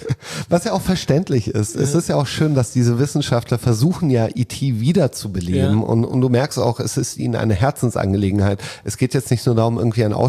Was ja auch verständlich ist. Ja. Es ist ja auch schön, dass diese Wissenschaftler versuchen ja E T wiederzubeleben. Ja. Und, und du merkst auch, es ist ihnen eine Herzensangelegenheit. Es geht jetzt nicht nur darum, irgendwie ein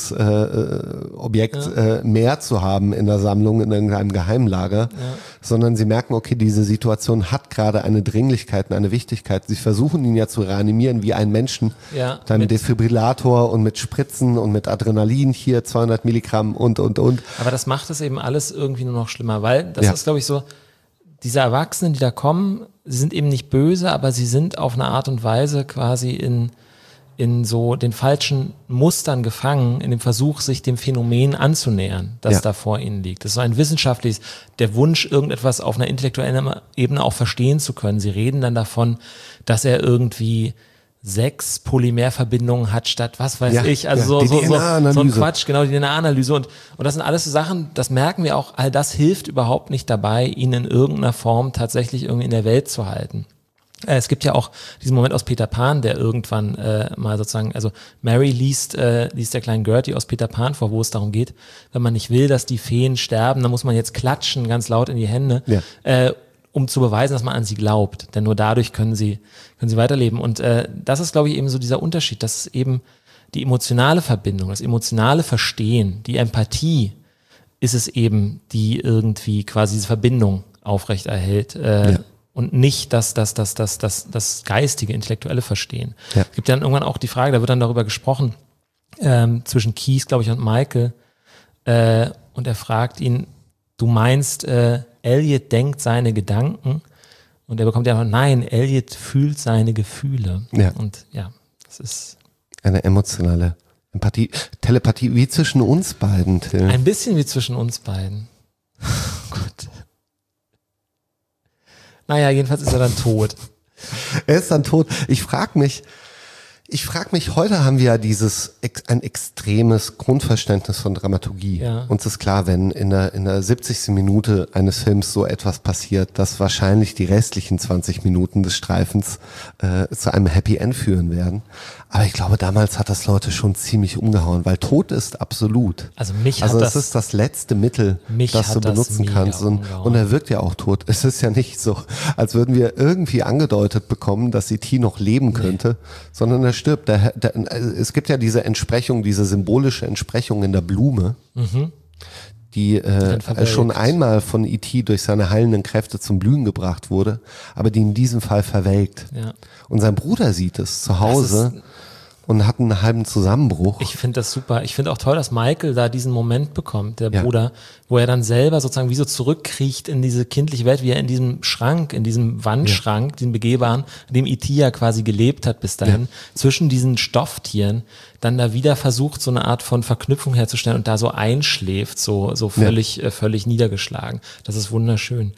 Ausstellungsobjekt äh, ja. äh, mehr zu haben in der Sammlung, in irgendeinem Geheimlager, ja. sondern sie merken, okay, diese Situation hat gerade eine Dringlichkeit und eine Wichtigkeit. Sie versuchen ihn ja zu reanimieren wie einen Menschen. Ja. Dann Defibrillator und mit Spritzen und mit Adrenalin hier zweihundert Milligramm und, und, und. Aber das macht es eben alles irgendwie nur noch schlimmer, weil das ja. ist, glaube ich, so, diese Erwachsenen, die da kommen, sie sind eben nicht böse, aber sie sind auf eine Art und Weise quasi in, in so den falschen Mustern gefangen, in dem Versuch, sich dem Phänomen anzunähern, das ja. da vor ihnen liegt. Das ist so ein wissenschaftliches, der Wunsch, irgendetwas auf einer intellektuellen Ebene auch verstehen zu können. Sie reden dann davon, dass er irgendwie sechs Polymerverbindungen hat statt was weiß ja, ich, also ja, so, so, so, so ein Quatsch. Quatsch, genau, die D N A-Analyse und, und das sind alles so Sachen, das merken wir auch, all das hilft überhaupt nicht dabei, ihn in irgendeiner Form tatsächlich irgendwie in der Welt zu halten. Äh, es gibt ja auch diesen Moment aus Peter Pan, der irgendwann äh, mal sozusagen, also Mary liest, äh, liest der kleinen Gertie aus Peter Pan vor, wo es darum geht, wenn man nicht will, dass die Feen sterben, dann muss man jetzt klatschen, ganz laut in die Hände. Ja. Äh, um zu beweisen, dass man an sie glaubt. Denn nur dadurch können sie, können sie weiterleben. Und äh, das ist, glaube ich, eben so dieser Unterschied, dass eben die emotionale Verbindung, das emotionale Verstehen, die Empathie ist es eben, die irgendwie quasi diese Verbindung aufrechterhält äh, ja. und nicht das, das, das, das, das, das geistige, intellektuelle Verstehen. Ja. Es gibt dann irgendwann auch die Frage, da wird dann darüber gesprochen, ähm, zwischen Keith, glaube ich, und Michael äh, und er fragt ihn, du meinst, äh, Elliot denkt seine Gedanken und er bekommt ja noch, nein, Elliot fühlt seine Gefühle. Ja. Und ja, das ist eine emotionale Empathie, Telepathie, wie zwischen uns beiden, Till. Ein bisschen wie zwischen uns beiden. Oh Gott. Naja, jedenfalls ist er dann tot. Er ist dann tot. Ich frage mich, Ich frage mich, heute haben wir ja dieses, ein extremes Grundverständnis von Dramaturgie. Ja. Uns ist klar, wenn in der, in der siebzigsten Minute eines Films so etwas passiert, dass wahrscheinlich die restlichen zwanzig Minuten des Streifens äh, zu einem Happy End führen werden. Aber ich glaube, damals hat das Leute schon ziemlich umgehauen, weil Tod ist absolut. Also mich hat also das... Also es ist das letzte Mittel, das du benutzen das kannst. Und, und er wirkt ja auch tot. Es ist ja nicht so, als würden wir irgendwie angedeutet bekommen, dass E T noch leben könnte, nee. sondern er stirbt. Der, der, es gibt ja diese Entsprechung, diese symbolische Entsprechung in der Blume, mhm. die äh, schon einmal von E T durch seine heilenden Kräfte zum Blühen gebracht wurde, aber die in diesem Fall verwelkt. Ja. Und sein Bruder sieht es zu Hause und hat einen halben Zusammenbruch. Ich finde das super. Ich finde auch toll, dass Michael da diesen Moment bekommt, der Ja. Bruder, wo er dann selber sozusagen wie so zurückkriecht in diese kindliche Welt, wie er in diesem Schrank, in diesem Wandschrank, den begehbaren, in dem E T ja quasi gelebt hat bis dahin, Ja. zwischen diesen Stofftieren, dann da wieder versucht, so eine Art von Verknüpfung herzustellen und da so einschläft, so, so völlig, ja. äh, völlig niedergeschlagen. Das ist wunderschön.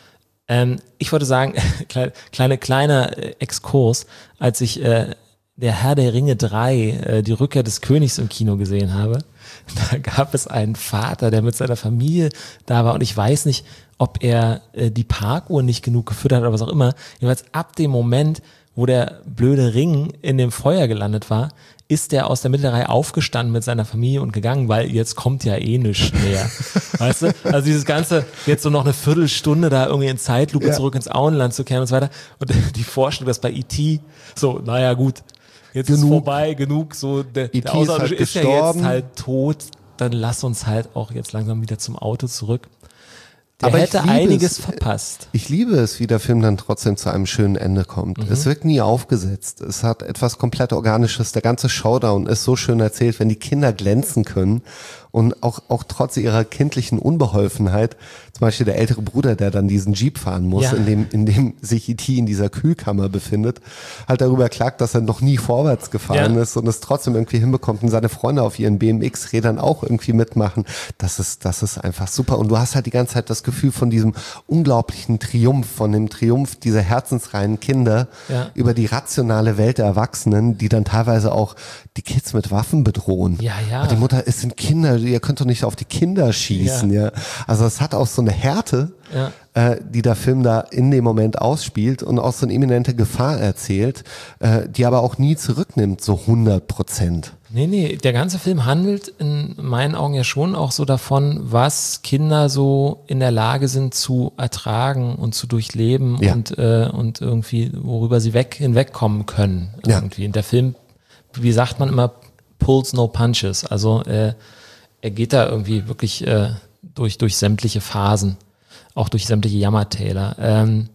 Ähm, ich wollte sagen, kleine, kleine, kleiner äh, Exkurs, als ich äh, der Herr der Ringe drei, äh, die Rückkehr des Königs im Kino gesehen habe, da gab es einen Vater, der mit seiner Familie da war und ich weiß nicht, ob er äh, die Parkuhr nicht genug gefüttert hat oder was auch immer. Jedenfalls ab dem Moment, wo der blöde Ring in dem Feuer gelandet war, ist der aus der Mittelreihe aufgestanden mit seiner Familie und gegangen, weil jetzt kommt ja eh nichts mehr. Weißt du? Also dieses Ganze, jetzt so noch eine Viertelstunde da irgendwie in Zeitlupe Ja. zurück ins Auenland zu kehren und so weiter. Und die Vorstellung, dass bei E T so, naja gut, jetzt Genug. ist vorbei, genug, so der, E T der ist Außerirdische halt ist ja gestorben. jetzt halt tot, dann lass uns halt auch jetzt langsam wieder zum Auto zurück. Der Aber ich hätte liebe einiges es. verpasst. Ich liebe es, wie der Film dann trotzdem zu einem schönen Ende kommt. Mhm. Es wirkt nie aufgesetzt. Es hat etwas komplett Organisches. Der ganze Showdown ist so schön erzählt, wenn die Kinder glänzen können und auch, auch trotz ihrer kindlichen Unbeholfenheit, zum Beispiel der ältere Bruder, der dann diesen Jeep fahren muss, Ja. in dem, in dem sich E T in dieser Kühlkammer befindet, halt darüber klagt, dass er noch nie vorwärts gefahren Ja. ist und es trotzdem irgendwie hinbekommt und seine Freunde auf ihren B M X-Rädern auch irgendwie mitmachen. Das ist, das ist einfach super. Und du hast halt die ganze Zeit das Gefühl von diesem unglaublichen Triumph, von dem Triumph dieser herzensreinen Kinder Ja. über die rationale Welt der Erwachsenen, die dann teilweise auch die Kids mit Waffen bedrohen. Ja, ja. Und die Mutter, es sind Kinder, ihr könnt doch nicht auf die Kinder schießen, ja. Ja. Also es hat auch so eine Härte, Ja. äh, die der Film da in dem Moment ausspielt und auch so eine imminente Gefahr erzählt, äh, die aber auch nie zurücknimmt, so hundert Prozent. Nee, nee, der ganze Film handelt in meinen Augen ja schon auch so davon, was Kinder so in der Lage sind zu ertragen und zu durchleben Ja. und, äh, und irgendwie, worüber sie weg hinwegkommen können. Ja. Irgendwie. Und der Film, wie sagt man immer, pulls no punches. Also äh, er geht da irgendwie wirklich äh, durch, durch sämtliche Phasen, auch durch sämtliche Jammertäler. Ähm,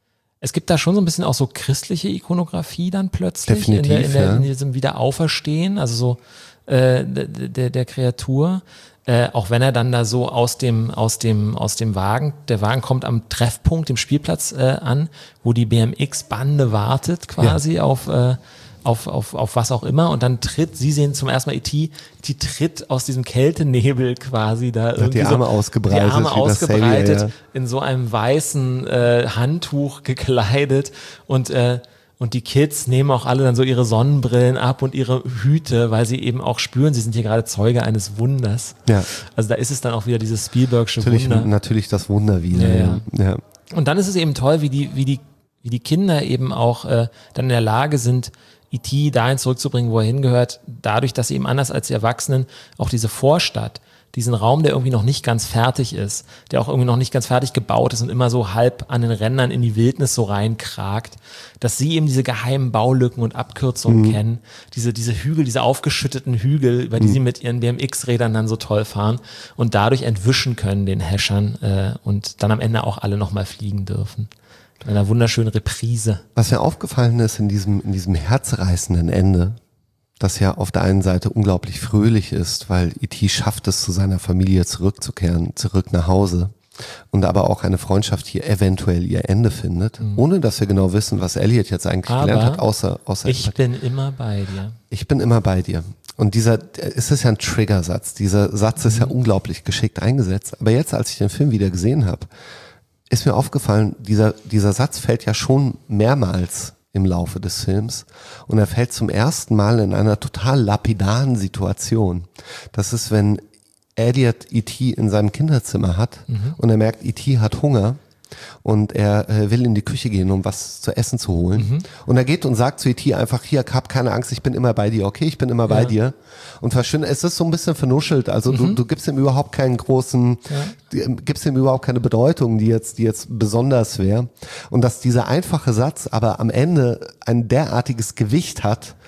Es gibt da schon so ein bisschen auch so christliche Ikonografie dann plötzlich Definitiv, in, der, in, der, ja. in diesem Wiederauferstehen, also so äh, der, der, der Kreatur. Äh, auch wenn er dann da so aus dem, aus dem, aus dem Wagen, der Wagen kommt am Treffpunkt, dem Spielplatz äh, an, wo die B M X-Bande wartet quasi ja. auf, äh, auf, auf, auf was auch immer und dann tritt, Sie sehen zum ersten Mal E T, die tritt aus diesem Kältenebel quasi da irgendwie die Arme so, ausgebreitet, die Arme wie das ausgebreitet, Savior, ja. in so einem weißen äh, Handtuch gekleidet und äh, und die Kids nehmen auch alle dann so ihre Sonnenbrillen ab und ihre Hüte, weil sie eben auch spüren, sie sind hier gerade Zeuge eines Wunders. Ja. Also da ist es dann auch wieder dieses Spielbergsche Natürlich, Wunder. natürlich das Wunder wieder. Ja, Ja, ja. ja. Und dann ist es eben toll, wie die, wie die, wie die Kinder eben auch äh, dann in der Lage sind, E T dahin zurückzubringen, wo er hingehört, dadurch, dass sie eben anders als die Erwachsenen auch diese Vorstadt, diesen Raum, der irgendwie noch nicht ganz fertig ist, der auch irgendwie noch nicht ganz fertig gebaut ist und immer so halb an den Rändern in die Wildnis so reinkragt, dass sie eben diese geheimen Baulücken und Abkürzungen Mhm. kennen, diese, diese Hügel, diese aufgeschütteten Hügel, über die Mhm. sie mit ihren B M X-Rädern dann so toll fahren und dadurch entwischen können den Häschern äh, und dann am Ende auch alle nochmal fliegen dürfen. In einer wunderschönen Reprise. Was mir aufgefallen ist in diesem, in diesem herzreißenden Ende, das ja auf der einen Seite unglaublich fröhlich ist, weil E T schafft es, zu seiner Familie zurückzukehren, zurück nach Hause und aber auch eine Freundschaft hier eventuell ihr Ende findet, Mhm. ohne dass wir genau wissen, was Elliot jetzt eigentlich Aber gelernt hat, außer, außer ich bin immer bei dir. Ich bin immer bei dir. Und dieser, es ist ja ein Triggersatz, dieser Satz ist ja Mhm. unglaublich geschickt eingesetzt, aber jetzt, als ich den Film wieder gesehen habe, ist mir aufgefallen, dieser, dieser Satz fällt ja schon mehrmals im Laufe des Films und er fällt zum ersten Mal in einer total lapidaren Situation. Das ist, wenn Elliot E T in seinem Kinderzimmer hat Mhm. und er merkt, E T hat Hunger und er äh, will in die Küche gehen, um was zu essen zu holen. Mhm. Und er geht und sagt zu E T einfach, hier, hab keine Angst, ich bin immer bei dir, okay, ich bin immer bei Ja. dir. Und verschwinde, es ist so ein bisschen vernuschelt, also du, Mhm. du gibst ihm überhaupt keinen großen, Ja. du gibst ihm überhaupt keine Bedeutung, die jetzt, die jetzt besonders wäre. Und dass dieser einfache Satz aber am Ende ein derartiges Gewicht hat,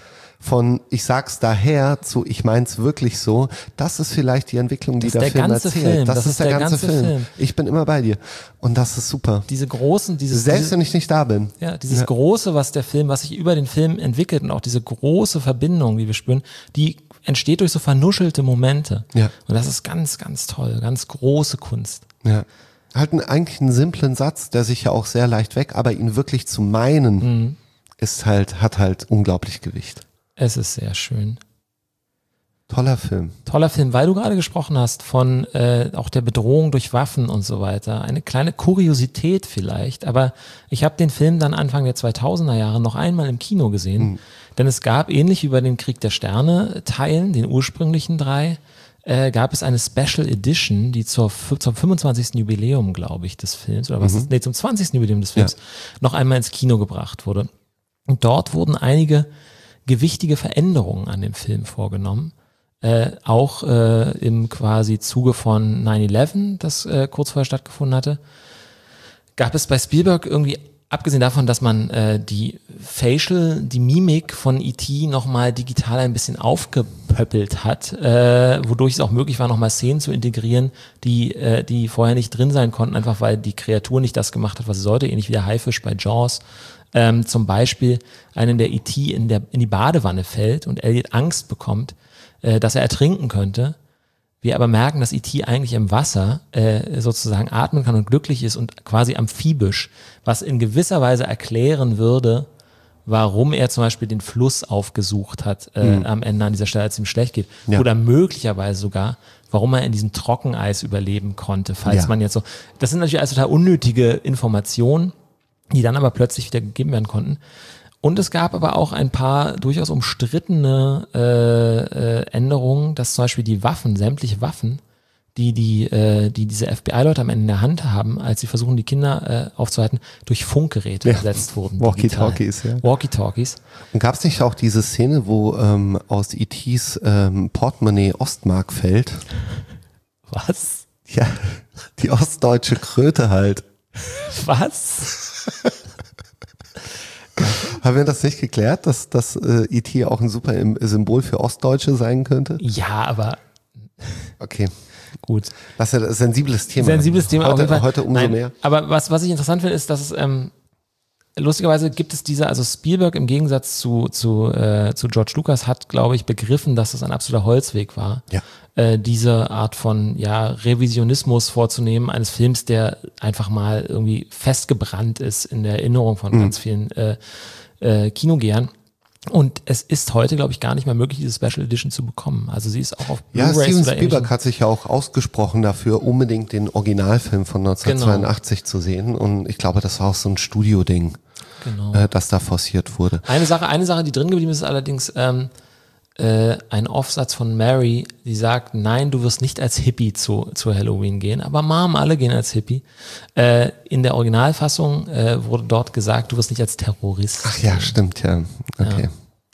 von ich sag's daher zu ich mein's wirklich so, das ist vielleicht die Entwicklung, die Das ist der, der Film ganze erzählt. Film. Das, Das ist ist der, der ganze, ganze Film. Film. Ich bin immer bei dir. Und das ist super. Diese großen, dieses, Selbst diese, wenn ich nicht da bin. ja, dieses Ja. Große, was der Film, was sich über den Film entwickelt und auch diese große Verbindung, die wir spüren, die entsteht durch so vernuschelte Momente. Ja. Und das ist ganz, ganz toll, ganz große Kunst. Ja. Halt einen, eigentlich einen simplen Satz, der sich ja auch sehr leicht weg, aber ihn wirklich zu meinen, Mhm. ist halt, hat halt unglaublich Gewicht. Es ist sehr schön. Toller Film. Toller Film, weil du gerade gesprochen hast von äh, auch der Bedrohung durch Waffen und so weiter. Eine kleine Kuriosität vielleicht, aber ich habe den Film dann Anfang der zweitausender Jahre noch einmal im Kino gesehen, Mhm. denn es gab ähnlich wie bei den Krieg der Sterne Teilen, den ursprünglichen drei, äh, gab es eine Special Edition, die zur, zum fünfundzwanzigsten Jubiläum, glaube ich, des Films, oder was Mhm. ist, nee, zum zwanzigsten Jubiläum des Films, Ja. noch einmal ins Kino gebracht wurde. Und dort wurden einige gewichtige Veränderungen an dem Film vorgenommen. Äh, auch äh, im quasi Zuge von nine eleven, das äh, kurz vorher stattgefunden hatte, gab es bei Spielberg irgendwie, abgesehen davon, dass man äh, die Facial, die Mimik von E T nochmal digital ein bisschen aufgepöppelt hat, äh, wodurch es auch möglich war, nochmal Szenen zu integrieren, die, äh, die vorher nicht drin sein konnten, einfach weil die Kreatur nicht das gemacht hat, was sie sollte, ähnlich wie der Haifisch bei Jaws. Ähm, zum Beispiel einen, der E T in, der, in die Badewanne fällt und Elliot Angst bekommt, äh, dass er ertrinken könnte. Wir aber merken, dass E T eigentlich im Wasser äh, sozusagen atmen kann und glücklich ist und quasi amphibisch, was in gewisser Weise erklären würde, warum er zum Beispiel den Fluss aufgesucht hat äh, Mhm. am Ende an dieser Stelle, als es ihm schlecht geht. Ja. Oder möglicherweise sogar, warum er in diesem Trockeneis überleben konnte, falls Ja. man jetzt so. Das sind natürlich alles total unnötige Informationen, die dann aber plötzlich wieder gegeben werden konnten. Und es gab aber auch ein paar durchaus umstrittene äh, äh, Änderungen, dass zum Beispiel die Waffen, sämtliche Waffen, die die, äh, die diese F B I-Leute am Ende in der Hand haben, als sie versuchen, die Kinder äh, aufzuhalten, durch Funkgeräte Ja. ersetzt wurden. Walkie-Talkies, digital. ja. Walkie-Talkies. Und gab es nicht auch diese Szene, wo ähm, aus E Ts ähm, Portemonnaie Ostmark fällt? Was? Ja, die ostdeutsche Kröte halt. Was? Haben wir das nicht geklärt, dass das äh, E T auch ein super im- Symbol für Ostdeutsche sein könnte? Ja, aber Okay, gut. das ist ja ein sensibles Thema. Sensibles Thema. auf Heute, jeden Fall. heute umso Nein, mehr. Aber was, was ich interessant finde, ist, dass es ähm, lustigerweise gibt es diese, also Spielberg im Gegensatz zu, zu, äh, zu George Lucas hat, glaube ich, begriffen, dass es ein absoluter Holzweg war, Ja. äh, diese Art von ja, Revisionismus vorzunehmen, eines Films, der einfach mal irgendwie festgebrannt ist in der Erinnerung von Mhm. ganz vielen äh, äh, Kinogehern. Und es ist heute, glaube ich, gar nicht mehr möglich, diese Special Edition zu bekommen. Also sie ist auch auf Ja, Blu-rays Steven oder Spielberg ähnlichem. hat sich ja auch ausgesprochen dafür, unbedingt den Originalfilm von neunzehnhundertzweiundachtzig zu sehen. Und ich glaube, das war auch so ein Studio-Ding, Genau. äh, das da forciert wurde. Eine Sache, eine Sache, die drin geblieben ist, ist allerdings ähm, äh, ein Aufsatz von Mary, die sagt, nein, du wirst nicht als Hippie zu, zu Halloween gehen, aber Mom, alle gehen als Hippie. Äh, in der Originalfassung äh, wurde dort gesagt, du wirst nicht als Terrorist Ach ja, gehen. stimmt, ja. Okay.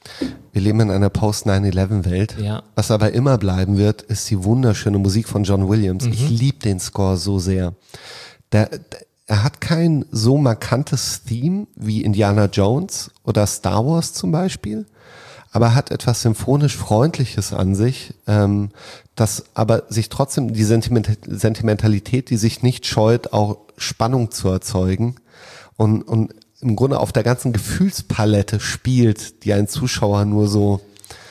Wir leben in einer Post nine eleven Welt. Ja. Was aber immer bleiben wird, ist die wunderschöne Musik von John Williams. Mhm. Ich liebe den Score so sehr. Der, der, er hat kein so markantes Theme wie Indiana Jones oder Star Wars zum Beispiel, aber hat etwas symphonisch Freundliches an sich, ähm, das aber sich trotzdem, die Sentiment Sentimentalität, die sich nicht scheut, auch Spannung zu erzeugen und, und im Grunde auf der ganzen Gefühlspalette spielt, die ein Zuschauer nur so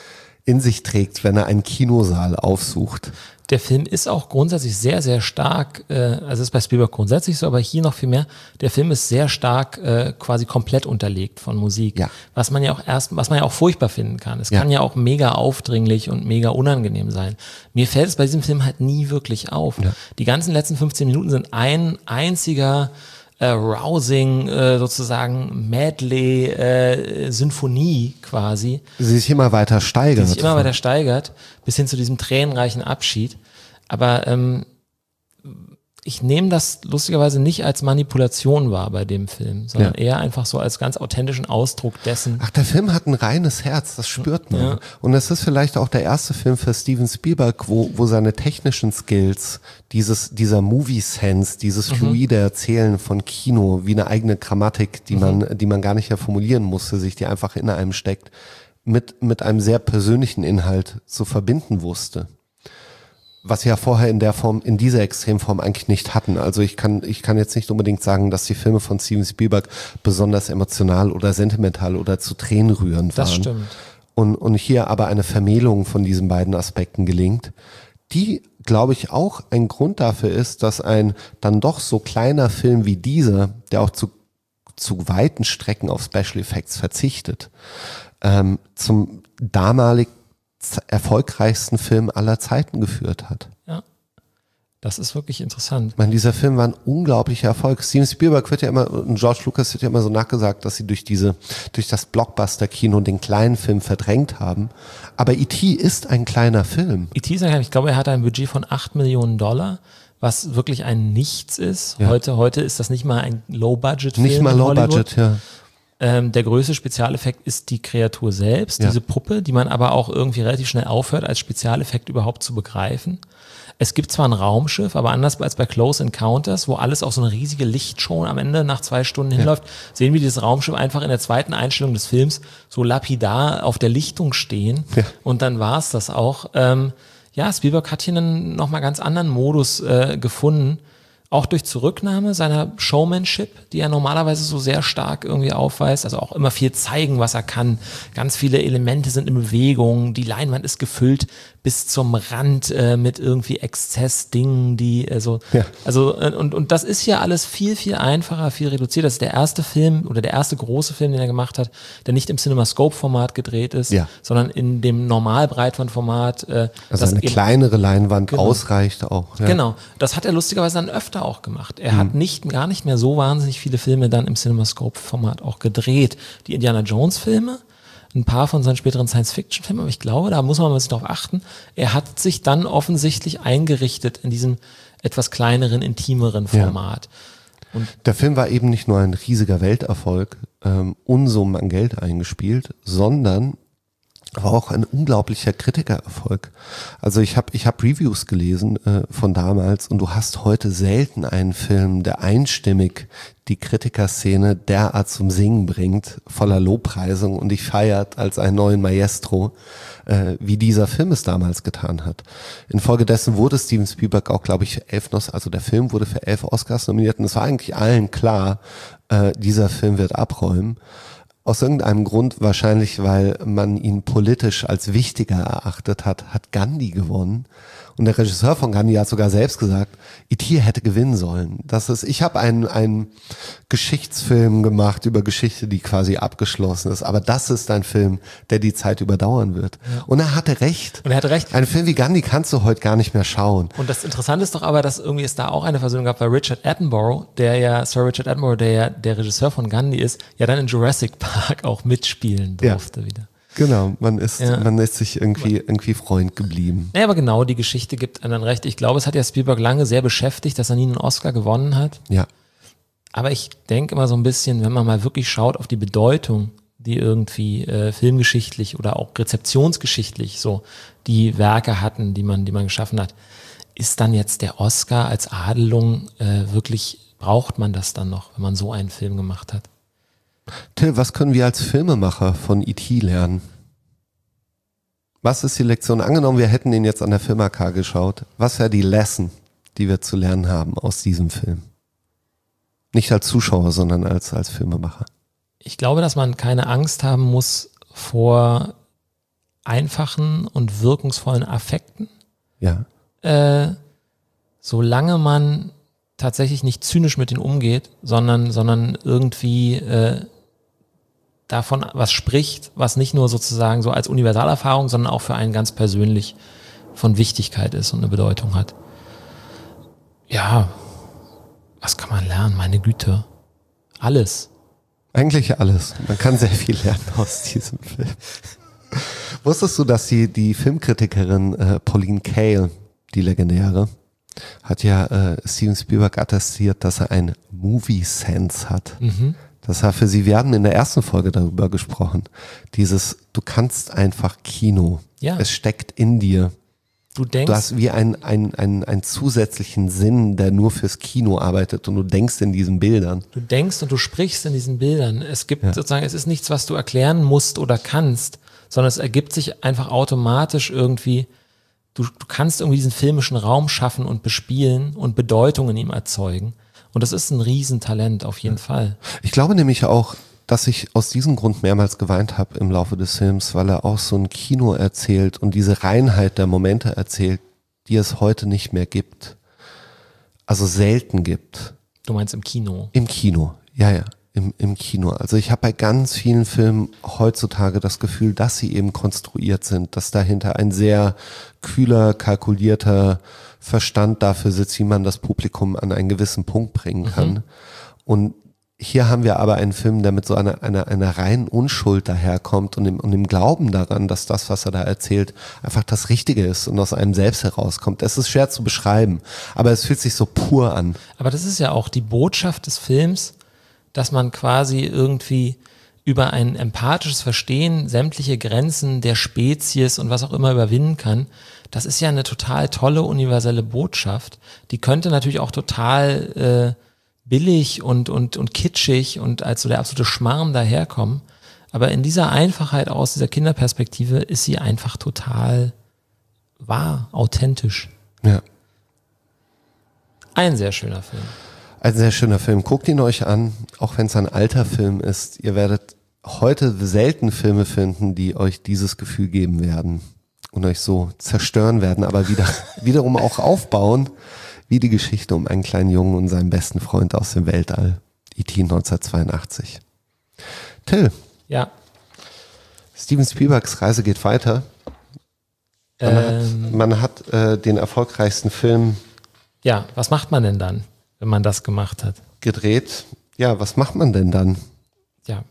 in sich trägt, wenn er einen Kinosaal aufsucht. Der Film ist auch grundsätzlich sehr, sehr stark, äh, also es ist bei Spielberg grundsätzlich so, aber hier noch viel mehr, der Film ist sehr stark äh, quasi komplett unterlegt von Musik, Ja. was man ja auch erst, was man ja auch furchtbar finden kann. Es Ja. kann ja auch mega aufdringlich und mega unangenehm sein. Mir fällt es bei diesem Film halt nie wirklich auf. Ja. Die ganzen letzten fünfzehn Minuten sind ein einziger äh, rousing, äh, sozusagen Medley, äh, Symphonie quasi, Sie sich immer weiter steigert. die sich immer weiter steigert, bis hin zu diesem tränenreichen Abschied. Aber ähm, ich nehme das lustigerweise nicht als Manipulation wahr bei dem Film, sondern Ja. eher einfach so als ganz authentischen Ausdruck dessen. Ach, der Film hat ein reines Herz, das spürt man. Ja. Und es ist vielleicht auch der erste Film für Steven Spielberg, wo, wo seine technischen Skills, dieses, dieser Movie-Sense, dieses fluide Erzählen von Kino, wie eine eigene Grammatik, die man, die man gar nicht mehr formulieren musste, sich die einfach in einem steckt, mit, mit einem sehr persönlichen Inhalt zu verbinden wusste. Was sie ja vorher in der Form, in dieser Extremform eigentlich nicht hatten. Also ich kann, ich kann jetzt nicht unbedingt sagen, dass die Filme von Steven Spielberg besonders emotional oder sentimental oder zu Tränen rührend waren. Das stimmt. Und, und hier aber eine Vermählung von diesen beiden Aspekten gelingt, die, glaube ich, auch ein Grund dafür ist, dass ein dann doch so kleiner Film wie dieser, der auch zu, zu weiten Strecken auf Special Effects verzichtet, ähm, zum damalig erfolgreichsten Film aller Zeiten geführt hat. Ja, das ist wirklich interessant. Ich meine, dieser Film war ein unglaublicher Erfolg. Steven Spielberg wird ja immer, und George Lucas wird ja immer so nachgesagt, dass sie durch diese, durch das Blockbuster-Kino den kleinen Film verdrängt haben. Aber E T ist ein kleiner Film. E T ist ein, ich glaube, er hatte ein Budget von acht Millionen Dollar, was wirklich ein Nichts ist. Ja. Heute, heute ist das nicht mal ein Low-Budget-Film. Nicht mal Low-Budget, ja. Ähm, der größte Spezialeffekt ist die Kreatur selbst, Ja. diese Puppe, die man aber auch irgendwie relativ schnell aufhört, als Spezialeffekt überhaupt zu begreifen. Es gibt zwar ein Raumschiff, aber anders als bei Close Encounters, wo alles auf so eine riesige Lichtshow am Ende nach zwei Stunden hinläuft, sehen wir dieses Raumschiff einfach in der zweiten Einstellung des Films so lapidar auf der Lichtung stehen. Ja. Und dann war es das auch. Ähm, ja, Spielberg hat hier einen nochmal ganz anderen Modus äh, gefunden. Auch durch Zurücknahme seiner Showmanship, die er normalerweise so sehr stark irgendwie aufweist, also auch immer viel zeigen, was er kann. Ganz viele Elemente sind in Bewegung, die Leinwand ist gefüllt bis zum Rand äh, mit irgendwie Exzessdingen, die äh, so, Ja. also äh, und, und das ist hier alles viel, viel einfacher, viel reduziert. Das ist der erste Film oder der erste große Film, den er gemacht hat, der nicht im CinemaScope-Format gedreht ist, Ja. sondern in dem Normalbreitbandformat. Äh, Also das eine eben- kleinere Leinwand Genau. ausreicht auch. Ja. Genau, das hat er lustigerweise dann öfter auch gemacht. Er hat nicht, gar nicht mehr so wahnsinnig viele Filme dann im CinemaScope-Format auch gedreht. Die Indiana Jones-Filme, ein paar von seinen späteren Science-Fiction-Filmen, aber ich glaube, da muss man mal ein bisschen drauf achten. Er hat sich dann offensichtlich eingerichtet in diesem etwas kleineren, intimeren Format. Und Der Film war eben nicht nur ein riesiger Welterfolg, ähm, Unsummen an Geld eingespielt, sondern war auch ein unglaublicher Kritikererfolg. Also ich habe ich hab Reviews gelesen äh, von damals und du hast heute selten einen Film, der einstimmig die Kritikerszene derart zum Singen bringt, voller Lobpreisung und dich feiert als einen neuen Maestro, äh, wie dieser Film es damals getan hat. Infolgedessen wurde Steven Spielberg auch, glaube ich, für elf, Nos- also der Film wurde für elf Oscars nominiert und es war eigentlich allen klar, äh, dieser Film wird abräumen. Aus irgendeinem Grund, wahrscheinlich weil man ihn politisch als wichtiger erachtet hat, hat Gandhi gewonnen. Und der Regisseur von Gandhi hat sogar selbst gesagt, E T hätte gewinnen sollen. Das ist, ich habe einen, einen Geschichtsfilm gemacht über Geschichte, die quasi abgeschlossen ist. Aber das ist ein Film, der die Zeit überdauern wird. Ja. Und er hatte recht. Und er hatte recht. Einen Film wie Gandhi kannst du heute gar nicht mehr schauen. Und das Interessante ist doch aber, dass irgendwie es da auch eine Versöhnung gab, weil Richard Attenborough, der ja, Sir Richard Attenborough, der ja der Regisseur von Gandhi ist, ja dann in Jurassic Park auch mitspielen durfte Ja. wieder. Genau, man ist, Ja. man ist sich irgendwie, irgendwie Freund geblieben. Naja, aber genau, die Geschichte gibt einem dann recht. Ich glaube, es hat ja Spielberg lange sehr beschäftigt, dass er nie einen Oscar gewonnen hat. Ja. Aber ich denke immer so ein bisschen, wenn man mal wirklich schaut auf die Bedeutung, die irgendwie äh, filmgeschichtlich oder auch rezeptionsgeschichtlich so die Werke hatten, die man, die man geschaffen hat, ist dann jetzt der Oscar als Adelung äh, wirklich, braucht man das dann noch, wenn man so einen Film gemacht hat? Till, was können wir als Filmemacher von E T lernen? Was ist die Lektion? Angenommen, wir hätten ihn jetzt an der Film A K geschaut. Was wäre die Lesson, die wir zu lernen haben aus diesem Film? Nicht als Zuschauer, sondern als, als Filmemacher. Ich glaube, dass man keine Angst haben muss vor einfachen und wirkungsvollen Affekten. Ja. Äh, solange man tatsächlich nicht zynisch mit denen umgeht, sondern, sondern irgendwie äh, davon was spricht, was nicht nur sozusagen so als Universalerfahrung, sondern auch für einen ganz persönlich von Wichtigkeit ist und eine Bedeutung hat. Ja, was kann man lernen? Meine Güte. Alles. Eigentlich alles. Man kann sehr viel lernen aus diesem Film. Wusstest du, dass die, die Filmkritikerin äh, Pauline Kael, die legendäre, hat ja äh, Steven Spielberg attestiert, dass er ein Movie-Sense hat. Mhm. Das war für sie, wir hatten in der ersten Folge darüber gesprochen, dieses, du kannst einfach Kino. Ja. Es steckt in dir. Du denkst, Du hast wie einen ein, ein, ein zusätzlichen Sinn, der nur fürs Kino arbeitet und du denkst in diesen Bildern. Du denkst und du sprichst in diesen Bildern. Es gibt Ja. sozusagen, es ist nichts, was du erklären musst oder kannst, sondern es ergibt sich einfach automatisch irgendwie, du, du kannst irgendwie diesen filmischen Raum schaffen und bespielen und Bedeutung in ihm erzeugen. Und das ist ein Riesentalent auf jeden Fall. Ich glaube nämlich auch, dass ich aus diesem Grund mehrmals geweint habe im Laufe des Films, weil er auch so ein Kino erzählt und diese Reinheit der Momente erzählt, die es heute nicht mehr gibt. Also selten gibt. Du meinst im Kino? Im Kino, ja, ja, im, im Kino. Also ich habe bei ganz vielen Filmen heutzutage das Gefühl, dass sie eben konstruiert sind, dass dahinter ein sehr kühler, kalkulierter Verstand dafür sitzt, wie man das Publikum an einen gewissen Punkt bringen kann. Mhm. Und hier haben wir aber einen Film, der mit so einer, einer, einer reinen Unschuld daherkommt und dem, und dem Glauben daran, dass das, was er da erzählt, einfach das Richtige ist und aus einem selbst herauskommt. Es ist schwer zu beschreiben, aber es fühlt sich so pur an. Aber das ist ja auch die Botschaft des Films, dass man quasi irgendwie über ein empathisches Verstehen sämtliche Grenzen der Spezies und was auch immer überwinden kann. Das ist ja eine total tolle universelle Botschaft. Die könnte natürlich auch total äh, billig und, und, und kitschig und als so der absolute Schmarrn daherkommen. Aber in dieser Einfachheit aus dieser Kinderperspektive ist sie einfach total wahr, authentisch. Ja. Ein sehr schöner Film. Ein sehr schöner Film. Guckt ihn euch an, auch wenn es ein alter Film ist. Ihr werdet heute selten Filme finden, die euch dieses Gefühl geben werden und euch so zerstören werden, aber wieder wiederum auch aufbauen, wie die Geschichte um einen kleinen Jungen und seinen besten Freund aus dem Weltall. E T neunzehnhundertzweiundachtzig. Till. Ja. Steven Spielbergs Reise geht weiter. Man ähm, hat, man hat äh, den erfolgreichsten Film. Ja, was macht man denn dann, wenn man das gemacht hat? Gedreht. Ja, was macht man denn dann? Ja.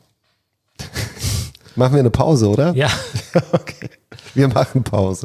Machen wir eine Pause, oder? Ja. Okay. Wir machen Pause.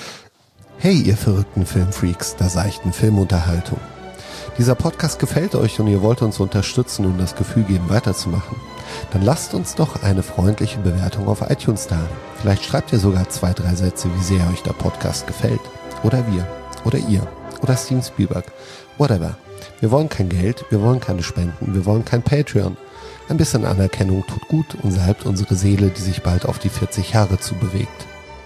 Hey, ihr verrückten Filmfreaks der seichten Filmunterhaltung. Dieser Podcast gefällt euch und ihr wollt uns unterstützen und das Gefühl geben, weiterzumachen. Dann lasst uns doch eine freundliche Bewertung auf iTunes da. Vielleicht schreibt ihr sogar zwei, drei Sätze, wie sehr euch der Podcast gefällt. Oder wir. Oder ihr. Oder Steven Spielberg. Whatever. Wir wollen kein Geld, wir wollen keine Spenden, wir wollen kein Patreon. Ein bisschen Anerkennung tut gut und salbt unsere Seele, die sich bald auf die vierzig Jahre zubewegt.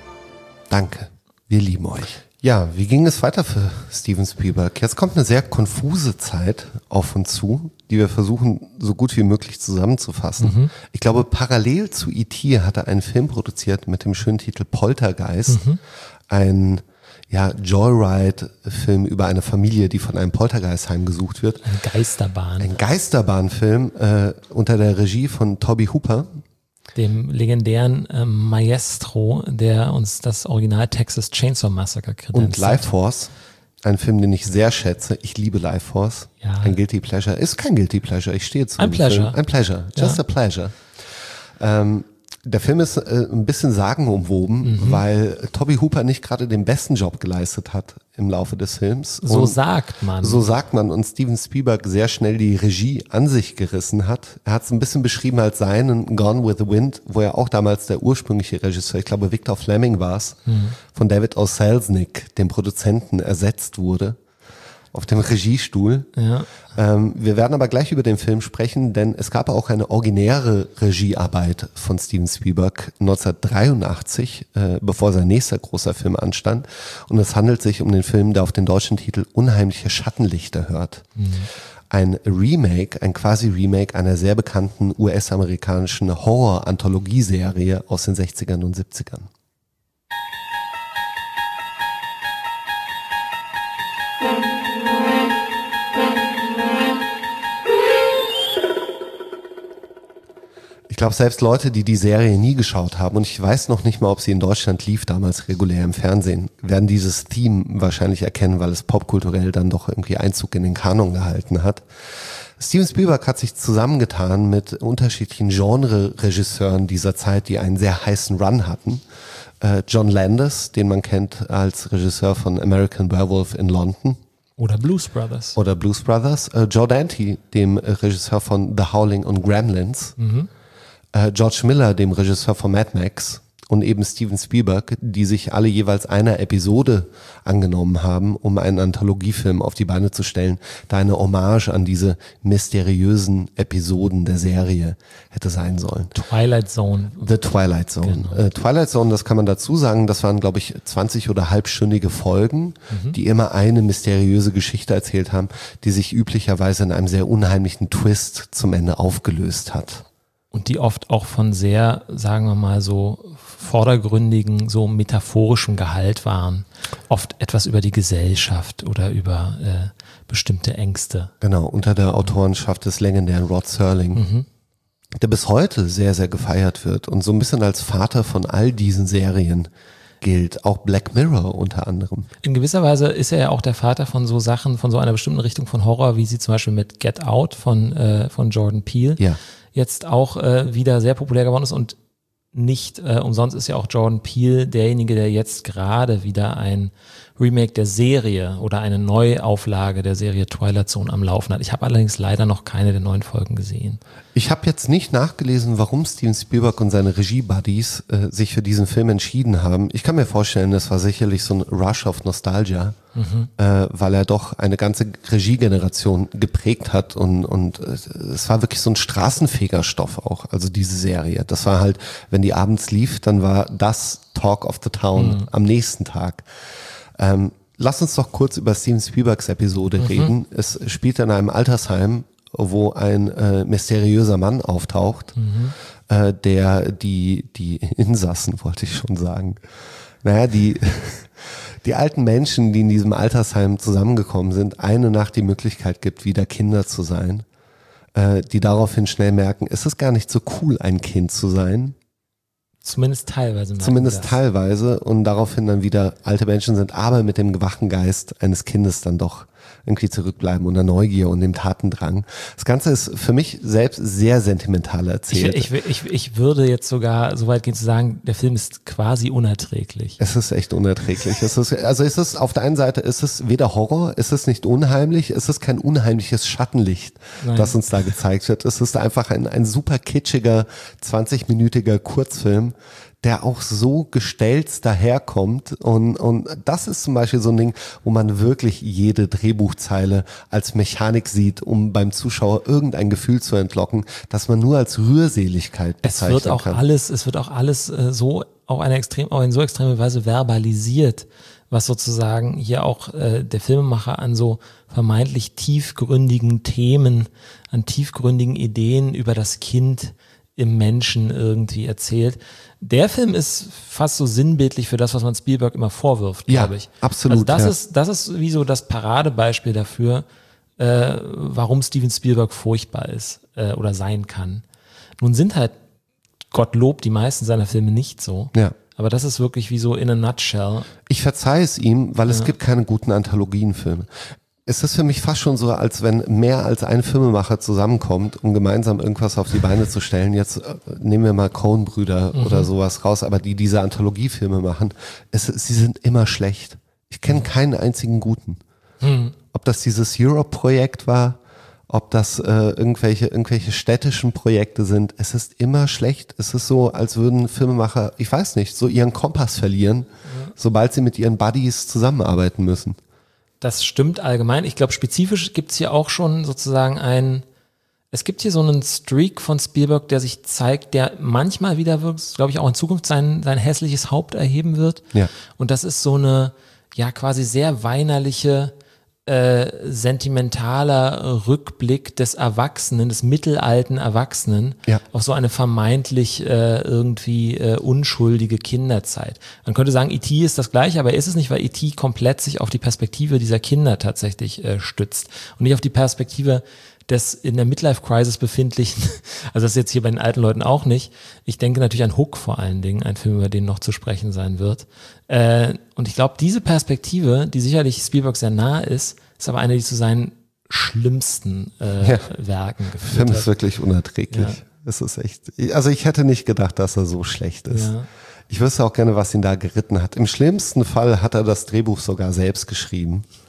Danke. Wir lieben euch. Ja, wie ging es weiter für Steven Spielberg? Jetzt kommt eine sehr konfuse Zeit auf uns zu, die wir versuchen, so gut wie möglich zusammenzufassen. Mhm. Ich glaube, parallel zu E T hat er einen Film produziert mit dem schönen Titel Poltergeist. Mhm. Ein ja, Joyride-Film über eine Familie, die von einem Poltergeist heimgesucht wird. Ein Geisterbahn. Ein Geisterbahn-Film äh, unter der Regie von Toby Hooper. Dem legendären äh, Maestro, der uns das Original Texas Chainsaw Massacre kredenzt. Und Life Force, ein Film, den ich sehr schätze. Ich liebe Life Force. Ja. Ein Guilty Pleasure. Ist kein Guilty Pleasure, ich stehe zu Ein dem Pleasure. Film. Ein Pleasure. Just ja. a Pleasure. Ähm, der Film ist äh, ein bisschen sagenumwoben, mhm. weil Toby Hooper nicht gerade den besten Job geleistet hat im Laufe des Films. So und sagt man. So sagt man. Und Steven Spielberg sehr schnell die Regie an sich gerissen hat. Er hat es ein bisschen beschrieben als seinen Gone with the Wind, wo er auch damals der ursprüngliche Regisseur, ich glaube Victor Fleming war es, mhm. von David O. Selznick, dem Produzenten, ersetzt wurde. Auf dem Regiestuhl. Ja. Ähm, wir werden aber gleich über den Film sprechen, denn es gab auch eine originäre Regiearbeit von Steven Spielberg neunzehnhundertdreiundachtzig, äh, bevor sein nächster großer Film anstand. Und es handelt sich um den Film, der auf den deutschen Titel Unheimliche Schattenlichter hört. Mhm. Ein Remake, ein quasi Remake einer sehr bekannten U S-amerikanischen Horror-Anthologieserie aus den sechzigern und siebzigern. Ich glaube, selbst Leute, die die Serie nie geschaut haben, und ich weiß noch nicht mal, ob sie in Deutschland lief, damals regulär im Fernsehen, werden dieses Theme wahrscheinlich erkennen, weil es popkulturell dann doch irgendwie Einzug in den Kanon gehalten hat. Steven Spielberg hat sich zusammengetan mit unterschiedlichen Genre-Regisseuren dieser Zeit, die einen sehr heißen Run hatten. Äh, John Landis, den man kennt als Regisseur von American Werewolf in London. Oder Blues Brothers. Oder Blues Brothers. Äh, Joe Dante, dem äh, Regisseur von The Howling und Gremlins. Mhm. George Miller, dem Regisseur von Mad Max, und eben Steven Spielberg, die sich alle jeweils einer Episode angenommen haben, um einen Anthologiefilm auf die Beine zu stellen, da eine Hommage an diese mysteriösen Episoden der Serie hätte sein sollen. Twilight Zone. The Twilight Zone. Genau. Äh, Twilight Zone, das kann man dazu sagen, das waren, glaube ich, zwanzig oder halbstündige Folgen, mhm. die immer eine mysteriöse Geschichte erzählt haben, die sich üblicherweise in einem sehr unheimlichen Twist zum Ende aufgelöst hat. Und die oft auch von sehr, sagen wir mal so, vordergründigen, so metaphorischem Gehalt waren. Oft etwas über die Gesellschaft oder über äh, bestimmte Ängste. Genau, unter der Autorenschaft des legendären Rod Serling, mhm. der bis heute sehr, sehr gefeiert wird und so ein bisschen als Vater von all diesen Serien gilt. Auch Black Mirror unter anderem. In gewisser Weise ist er ja auch der Vater von so Sachen, von so einer bestimmten Richtung von Horror, wie sie zum Beispiel mit Get Out von, äh, von Jordan Peele ja. jetzt auch äh, wieder sehr populär geworden ist und nicht äh, umsonst ist ja auch Jordan Peele derjenige, der jetzt gerade wieder ein Remake der Serie oder eine Neuauflage der Serie Twilight Zone am Laufen hat. Ich habe allerdings leider noch keine der neuen Folgen gesehen. Ich habe jetzt nicht nachgelesen, warum Steven Spielberg und seine Regie-Buddies äh, sich für diesen Film entschieden haben. Ich kann mir vorstellen, das war sicherlich so ein Rush of Nostalgia, mhm. äh, weil er doch eine ganze Regiegeneration geprägt hat und, und äh, es war wirklich so ein Straßenfegerstoff auch, also diese Serie. Das war halt, wenn die abends lief, dann war das Talk of the Town mhm. am nächsten Tag. Ähm, lass uns doch kurz über Steven Spielbergs Episode mhm. reden. Es spielt in einem Altersheim, wo ein äh, mysteriöser Mann auftaucht, mhm. äh, der die die Insassen, wollte ich schon sagen, naja, die die alten Menschen, die in diesem Altersheim zusammengekommen sind, eine Nacht die Möglichkeit gibt, wieder Kinder zu sein, äh, die daraufhin schnell merken, es ist gar nicht so cool, ein Kind zu sein. Zumindest teilweise. Zumindest das. teilweise und daraufhin dann wieder alte Menschen sind, aber mit dem gewachten Geist eines Kindes dann doch irgendwie zurückbleiben und der Neugier und dem Tatendrang. Das Ganze ist für mich selbst sehr sentimental erzählt. Ich, ich, ich, ich würde jetzt sogar so weit gehen zu sagen, der Film ist quasi unerträglich. Es ist echt unerträglich. Es ist, also ist es auf der einen Seite ist es weder Horror, ist es nicht unheimlich, es ist kein unheimliches Schattenlicht, Nein. das uns da gezeigt wird. Es ist einfach ein, ein super kitschiger, zwanzig-minütiger Kurzfilm, der auch so gestelzt daherkommt und, und das ist zum Beispiel so ein Ding, wo man wirklich jede Drehbuchzeile als Mechanik sieht, um beim Zuschauer irgendein Gefühl zu entlocken, dass man nur als Rührseligkeit bezeichnen es wird auch kann. Alles, es wird auch alles äh, so auf eine extrem, auf eine so extreme Weise verbalisiert, was sozusagen hier auch äh, der Filmemacher an so vermeintlich tiefgründigen Themen, an tiefgründigen Ideen über das Kind im Menschen irgendwie erzählt. Der Film ist fast so sinnbildlich für das, was man Spielberg immer vorwirft, ja, glaube ich. Absolut. Also das ja. ist, das ist wie so das Paradebeispiel dafür, äh, warum Steven Spielberg furchtbar ist äh, oder sein kann. Nun sind halt, Gottlob, die meisten seiner Filme nicht so. Ja. Aber das ist wirklich wie so in a nutshell. Ich verzeihe es ihm, weil es ja. gibt keine guten Anthologienfilme. Es ist für mich fast schon so, als wenn mehr als ein Filmemacher zusammenkommt, um gemeinsam irgendwas auf die Beine zu stellen. Jetzt äh, nehmen wir mal Coen-Brüder mhm. oder sowas raus, aber die diese Anthologiefilme machen, es, sie sind immer schlecht. Ich kenne keinen einzigen guten. Mhm. Ob das dieses Europe-Projekt war, ob das äh, irgendwelche, irgendwelche städtischen Projekte sind, es ist immer schlecht. Es ist so, als würden Filmemacher, ich weiß nicht, so ihren Kompass verlieren, mhm. sobald sie mit ihren Buddies zusammenarbeiten müssen. Das stimmt allgemein. Ich glaube, spezifisch gibt es hier auch schon sozusagen ein, es gibt hier so einen Streak von Spielberg, der sich zeigt, der manchmal wieder, glaube ich, auch in Zukunft sein, sein hässliches Haupt erheben wird. Ja. Und das ist so eine, ja, quasi sehr weinerliche, äh, sentimentaler Rückblick des Erwachsenen, des mittelalten Erwachsenen ja. auf so eine vermeintlich äh, irgendwie äh, unschuldige Kinderzeit. Man könnte sagen, E T ist das gleiche, aber ist es nicht, weil E T komplett sich auf die Perspektive dieser Kinder tatsächlich äh, stützt und nicht auf die Perspektive des in der Midlife-Crisis befindlichen, also das ist jetzt hier bei den alten Leuten auch nicht. Ich denke natürlich an Hook vor allen Dingen, ein Film, über den noch zu sprechen sein wird. Äh, und ich glaube, diese Perspektive, die sicherlich Spielberg sehr nah ist, ist aber eine, die zu seinen schlimmsten äh, ja. Werken geführt hat. Der Film ist wirklich unerträglich. Ja. Es ist echt, also ich hätte nicht gedacht, dass er so schlecht ist. Ja. Ich wüsste auch gerne, was ihn da geritten hat. Im schlimmsten Fall hat er das Drehbuch sogar selbst geschrieben.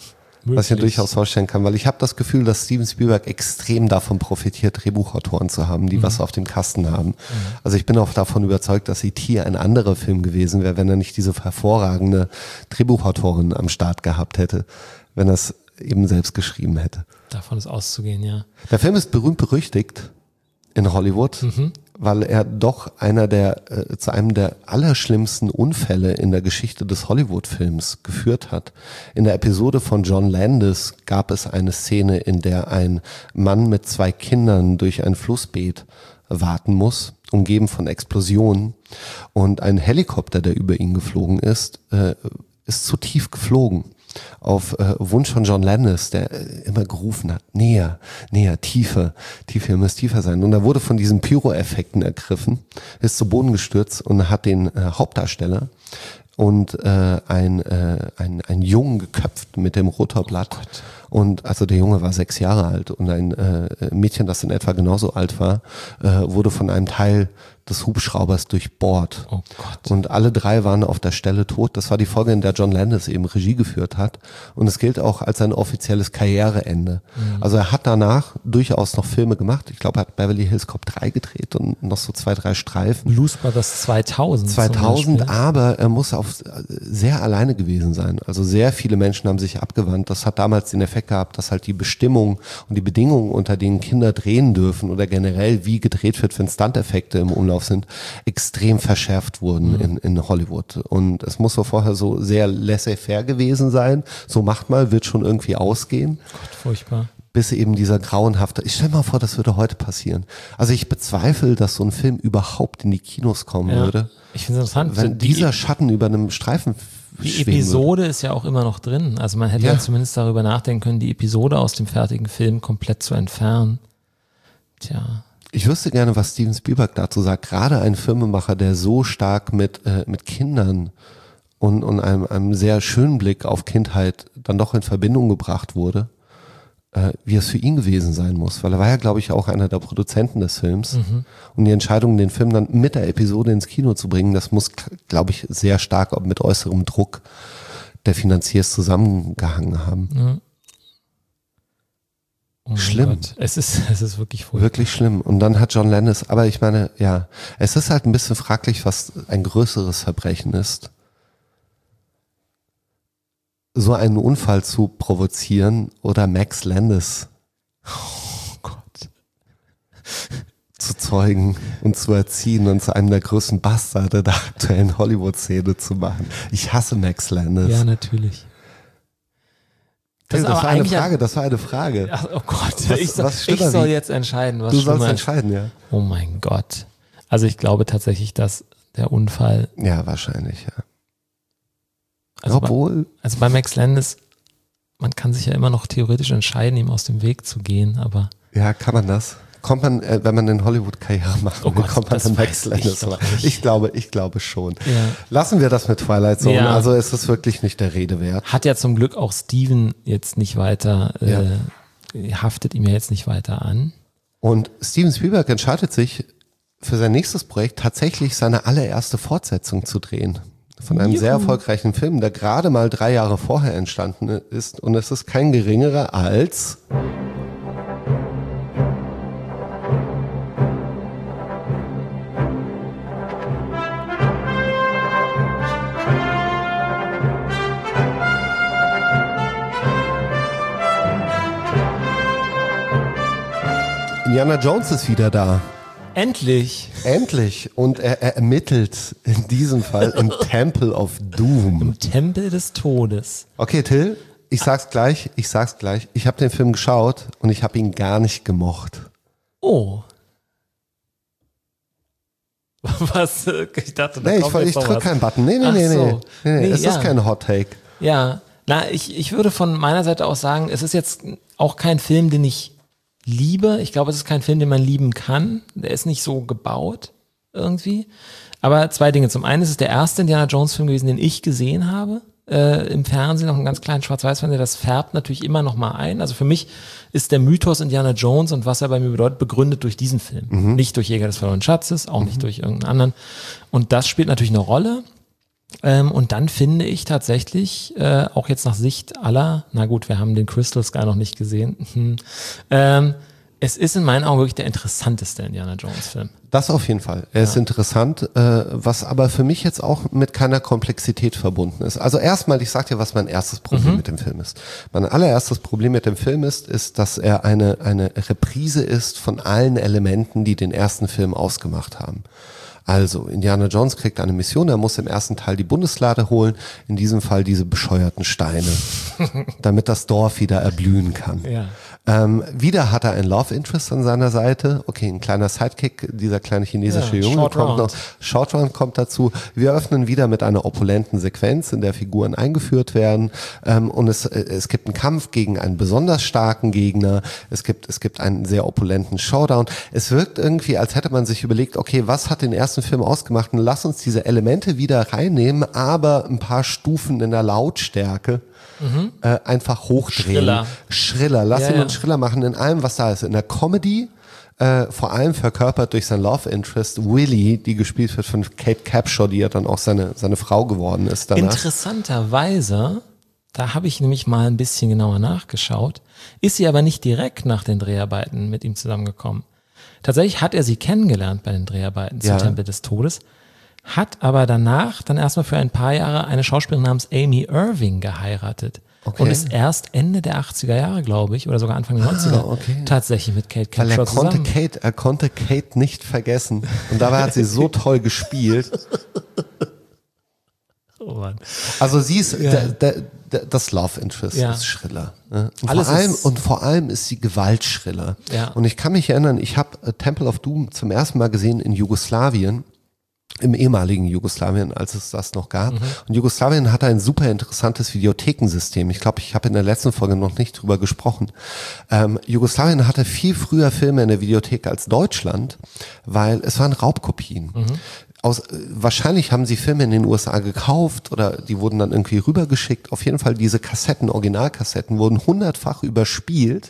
möglich. Was ich mir durchaus vorstellen kann, weil ich habe das Gefühl, dass Steven Spielberg extrem davon profitiert, Drehbuchautoren zu haben, die mhm. was auf dem Kasten haben. Mhm. Also ich bin auch davon überzeugt, dass E T ein anderer Film gewesen wäre, wenn er nicht diese hervorragende Drehbuchautorin am Start gehabt hätte, wenn er es eben selbst geschrieben hätte. Davon ist auszugehen, ja. Der Film ist berühmt berüchtigt in Hollywood, mhm. weil er doch einer der äh, zu einem der allerschlimmsten Unfälle in der Geschichte des Hollywood-Films geführt hat. In der Episode von John Landis gab es eine Szene, in der ein Mann mit zwei Kindern durch ein Flussbeet warten muss, umgeben von Explosionen, und ein Helikopter, der über ihn geflogen ist, äh, ist zu tief geflogen. Auf äh, Wunsch von John Landis, der äh, immer gerufen hat, näher, näher, tiefer, tiefer, ihr müsst tiefer sein. Und er wurde von diesen Pyro-Effekten ergriffen, ist zu Boden gestürzt und hat den äh, Hauptdarsteller und äh, ein, äh, ein, ein Jungen geköpft mit dem Rotorblatt. Oh, und also der Junge war sechs Jahre alt und ein äh, Mädchen, das in etwa genauso alt war, äh, wurde von einem Teil des Hubschraubers durchbohrt. Oh Gott. Und alle drei waren auf der Stelle tot. Das war die Folge, in der John Landis eben Regie geführt hat. Und es gilt auch als ein offizielles Karriereende. Mhm. Also er hat danach durchaus noch Filme gemacht. Ich glaube, er hat Beverly Hills Cop drei gedreht und noch so zwei, drei Streifen. Blues Brothers zweitausend. zweitausend, aber er muss auf sehr alleine gewesen sein. Also sehr viele Menschen haben sich abgewandt. Das hat damals den Effekt gehabt, dass halt die Bestimmungen und die Bedingungen, unter denen Kinder drehen dürfen oder generell wie gedreht wird, wenn Stunt-Effekte im Umlauf sind, extrem verschärft wurden mhm. in, in Hollywood. Und es muss so vorher so sehr laissez-faire gewesen sein. So macht mal, wird schon irgendwie ausgehen. Gott, furchtbar. Bis eben dieser grauenhafte, ich stell mal vor, das würde heute passieren. Also ich bezweifle, dass so ein Film überhaupt in die Kinos kommen ja. würde. Ich finde es interessant. Wenn die, dieser Schatten über einem Streifen Die Episode würde. Ist ja auch immer noch drin. Also man hätte ja. ja zumindest darüber nachdenken können, die Episode aus dem fertigen Film komplett zu entfernen. Tja. Ich wüsste gerne, was Steven Spielberg dazu sagt. Gerade ein Filmemacher, der so stark mit, äh, mit Kindern und, und einem, einem sehr schönen Blick auf Kindheit dann doch in Verbindung gebracht wurde, äh, wie es für ihn gewesen sein muss. Weil er war ja, glaube ich, auch einer der Produzenten des Films. Mhm. Und die Entscheidung, den Film dann mit der Episode ins Kino zu bringen, das muss, glaube ich, sehr stark mit äußerem Druck der Finanziers zusammengehangen haben. Mhm. Oh schlimm. Gott. Es ist, es ist wirklich furchtbar. Wirklich schlimm. Und dann hat John Landis, aber ich meine, ja, es ist halt ein bisschen fraglich, was ein größeres Verbrechen ist. So einen Unfall zu provozieren oder Max Landis oh Gott. zu zeugen und zu erziehen und zu einem der größten Bastarde der aktuellen Hollywood-Szene zu machen. Ich hasse Max Landis. Ja, natürlich. Das, das war eine Frage, das war eine Frage. Ach, oh Gott, was, ich, soll, was ich soll jetzt entscheiden, was du sollst ist. entscheiden, ja. Oh mein Gott. Also ich glaube tatsächlich, dass der Unfall. Ja, wahrscheinlich, ja. Also Obwohl. Bei, also bei Max Landis, man kann sich ja immer noch theoretisch entscheiden, ihm aus dem Weg zu gehen, aber. Ja, kann man das? Kommt man, äh, wenn man in Hollywood Karriere macht, oh Gott, kommt man dann Max Landis? Ich, ich glaube, ich glaube schon. Ja. Lassen wir das mit Twilight Zone. Ja. Also es ist wirklich nicht der Rede wert. Hat ja zum Glück auch Steven jetzt nicht weiter, äh, ja. haftet ihm ja jetzt nicht weiter an. Und Steven Spielberg entscheidet sich für sein nächstes Projekt tatsächlich seine allererste Fortsetzung zu drehen. Von einem Juhu. sehr erfolgreichen Film, der gerade mal drei Jahre vorher entstanden ist. Und es ist kein geringerer als Indiana Jones ist wieder da. Endlich. Endlich. Und er, er ermittelt in diesem Fall im Temple of Doom. Im Tempel des Todes. Okay, Till, ich sag's gleich, ich sag's gleich. Ich habe den Film geschaut und ich habe ihn gar nicht gemocht. Oh. Was? Ich dachte, da nee, kommt ich, jetzt ich drück was. keinen Button. Nee, nee, Ach nee, so. nee, nee, nee. Es ja. ist kein Hot Take. Ja. Na, ich, ich würde von meiner Seite aus sagen, es ist jetzt auch kein Film, den ich liebe. Ich glaube, es ist kein Film, den man lieben kann. Der ist nicht so gebaut irgendwie. Aber zwei Dinge. Zum einen ist es der erste Indiana Jones Film gewesen, den ich gesehen habe. Äh, im Fernsehen, noch einen ganz kleinen Schwarz-Weiß-Fernseher. Das färbt natürlich immer noch mal ein. Also für mich ist der Mythos Indiana Jones und was er bei mir bedeutet, begründet durch diesen Film. Mhm. Nicht durch Jäger des verlorenen Schatzes, auch mhm. nicht durch irgendeinen anderen. Und das spielt natürlich eine Rolle. Ähm, und dann finde ich tatsächlich, äh, auch jetzt nach Sicht aller, na gut, wir haben den Crystal Sky noch nicht gesehen, ähm, es ist in meinen Augen wirklich der interessanteste Indiana Jones Film. Das auf jeden Fall. Er ist Ja. interessant, äh, was aber für mich jetzt auch mit keiner Komplexität verbunden ist. Also erstmal, ich sag dir, was mein erstes Problem Mhm. mit dem Film ist. Mein allererstes Problem mit dem Film ist, ist, dass er eine, eine Reprise ist von allen Elementen, die den ersten Film ausgemacht haben. Also, Indiana Jones kriegt eine Mission, er muss im ersten Teil die Bundeslade holen, in diesem Fall diese bescheuerten Steine, damit das Dorf wieder erblühen kann. Ja. Ähm, wieder hat er ein Love Interest an seiner Seite. Okay, ein kleiner Sidekick, dieser kleine chinesische Ja, Junge Short kommt Round. noch. Short Round kommt dazu. Wir öffnen wieder mit einer opulenten Sequenz, in der Figuren eingeführt werden. Ähm, und es, äh, es gibt einen Kampf gegen einen besonders starken Gegner. Es gibt, es gibt einen sehr opulenten Showdown. Es wirkt irgendwie, als hätte man sich überlegt, okay, was hat den ersten Film ausgemacht? Und lass uns diese Elemente wieder reinnehmen, aber ein paar Stufen in der Lautstärke Mhm. äh, einfach hochdrehen. Schriller. Schriller. Lass Ja, ihn ja. uns Schriller machen in allem, was da ist. In der Comedy, äh, vor allem verkörpert durch sein Love Interest Willy, die gespielt wird von Kate Capshaw, die ja dann auch seine, seine Frau geworden ist danach. Interessanterweise, da habe ich nämlich mal ein bisschen genauer nachgeschaut, ist sie aber nicht direkt nach den Dreharbeiten mit ihm zusammengekommen. Tatsächlich hat er sie kennengelernt bei den Dreharbeiten Ja. zu Tempel des Todes, hat aber danach dann erstmal für ein paar Jahre eine Schauspielerin namens Amy Irving geheiratet. Okay. Und ist erst Ende der achtziger Jahre, glaube ich, oder sogar Anfang der neunziger Ah, okay. tatsächlich mit Kate Weil er Capshaw konnte zusammen. Kate, er konnte Kate nicht vergessen. Und dabei hat sie so toll gespielt. Oh Mann. Also sie ist, Ja. der, der, der, das Love Interest Ja. ist Schriller. Ne? Und, Alles vor allem, ist- und vor allem ist sie gewaltschriller. Ja. Und ich kann mich erinnern, ich habe äh, Temple of Doom zum ersten Mal gesehen in Jugoslawien. Im ehemaligen Jugoslawien, als es das noch gab. Mhm. Und Jugoslawien hatte ein super interessantes Videothekensystem. Ich glaube, ich habe in der letzten Folge noch nicht drüber gesprochen. Ähm, Jugoslawien hatte viel früher Filme in der Videothek als Deutschland, weil es waren Raubkopien. Mhm. Aus, äh, wahrscheinlich haben sie Filme in den U S A gekauft oder die wurden dann irgendwie rübergeschickt. Auf jeden Fall diese Kassetten, Originalkassetten, wurden hundertfach überspielt.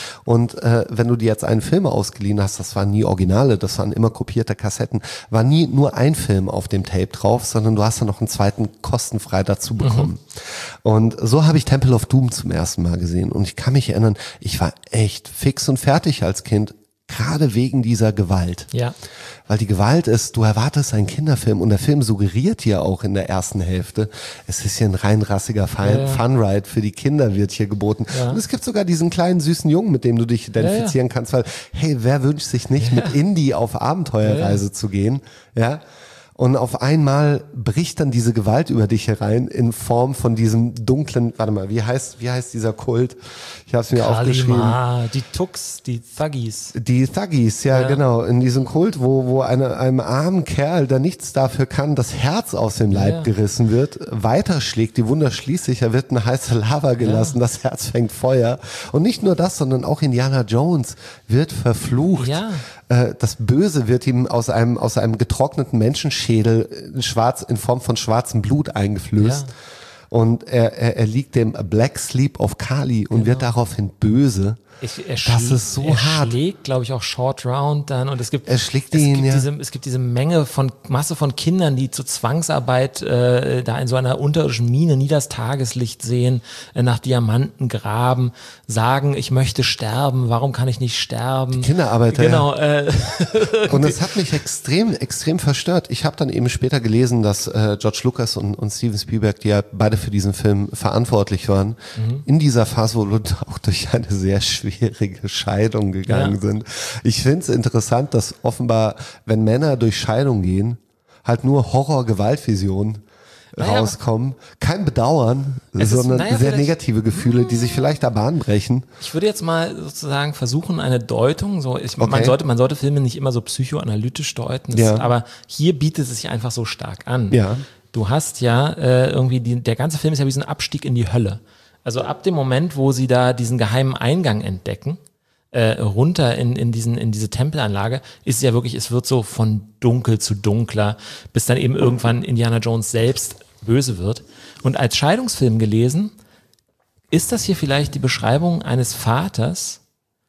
Und äh, wenn du dir jetzt einen Film ausgeliehen hast, das waren nie Originale, das waren immer kopierte Kassetten, war nie nur ein Film auf dem Tape drauf, sondern du hast dann noch einen zweiten kostenfrei dazu bekommen. Und so habe ich Temple of Doom zum ersten Mal gesehen. Und ich kann mich erinnern, ich war echt fix und fertig als Kind, gerade wegen dieser Gewalt. Ja. Weil die Gewalt ist, du erwartest einen Kinderfilm und der Film suggeriert dir auch in der ersten Hälfte, es ist hier ein rein rassiger Fun, Ja, ja. Funride für die Kinder wird hier geboten. Ja. Und es gibt sogar diesen kleinen süßen Jungen, mit dem du dich identifizieren kannst, weil, hey, wer wünscht sich nicht, mit Indy auf Abenteuerreise zu gehen? Ja. Und auf einmal bricht dann diese Gewalt über dich herein in Form von diesem dunklen, warte mal, wie heißt, wie heißt dieser Kult? Ich habe es mir aufgeschrieben. Kalima, die Tux, die Thuggies. Die Thuggies, ja, Ja. genau, in diesem Kult, wo, wo eine, einem armen Kerl, der nichts dafür kann, das Herz aus dem Leib Ja. gerissen wird, weiterschlägt, die Wunder schließt sich, er wird in heiße Lava gelassen, das Herz fängt Feuer. Und nicht nur das, sondern auch Indiana Jones wird verflucht. Ja. Äh, Das Böse wird ihm aus einem, aus einem getrockneten Menschenschädel in schwarz, in Form von schwarzem Blut eingeflößt. Ja. Und er, er, er liegt dem Black Sleep of Kali und wird daraufhin böse. Ich, er Das schlägt- ist so er hart. schlägt, glaube ich, auch Short Round dann und es gibt Er schlägt es ihn, gibt ja. diese, es gibt diese Menge von Masse von Kindern, die zur Zwangsarbeit äh, da in so einer unterirdischen Mine nie das Tageslicht sehen, äh, nach Diamanten graben, sagen, ich möchte sterben, warum kann ich nicht sterben? Kinderarbeiter, Genau. Äh, Und es hat mich extrem, extrem verstört. Ich habe dann eben später gelesen, dass äh, George Lucas und, und Steven Spielberg, die ja beide für diesen Film verantwortlich waren, Mhm. in dieser Phase wohl auch durch eine sehr schwierige Scheidung gegangen Ja. sind. Ich finde es interessant, dass offenbar, wenn Männer durch Scheidung gehen, halt nur Horror-Gewaltvisionen Naja, rauskommen. Kein Bedauern, Es ist- sondern naja, sehr vielleicht- negative Gefühle, die sich vielleicht da Bahn brechen. Ich würde jetzt mal sozusagen versuchen, eine Deutung, so ich, Okay. man sollte man sollte Filme nicht immer so psychoanalytisch deuten, das, Ja. aber hier bietet es sich einfach so stark an. Ja. Du hast ja äh, irgendwie, die, der ganze Film ist ja wie so ein Abstieg in die Hölle. Also ab dem Moment, wo sie da diesen geheimen Eingang entdecken, äh, runter in, in, diesen, in diese Tempelanlage, ist ja wirklich, es wird so von dunkel zu dunkler, bis dann eben irgendwann Indiana Jones selbst böse wird. Und als Scheidungsfilm gelesen, ist das hier vielleicht die Beschreibung eines Vaters,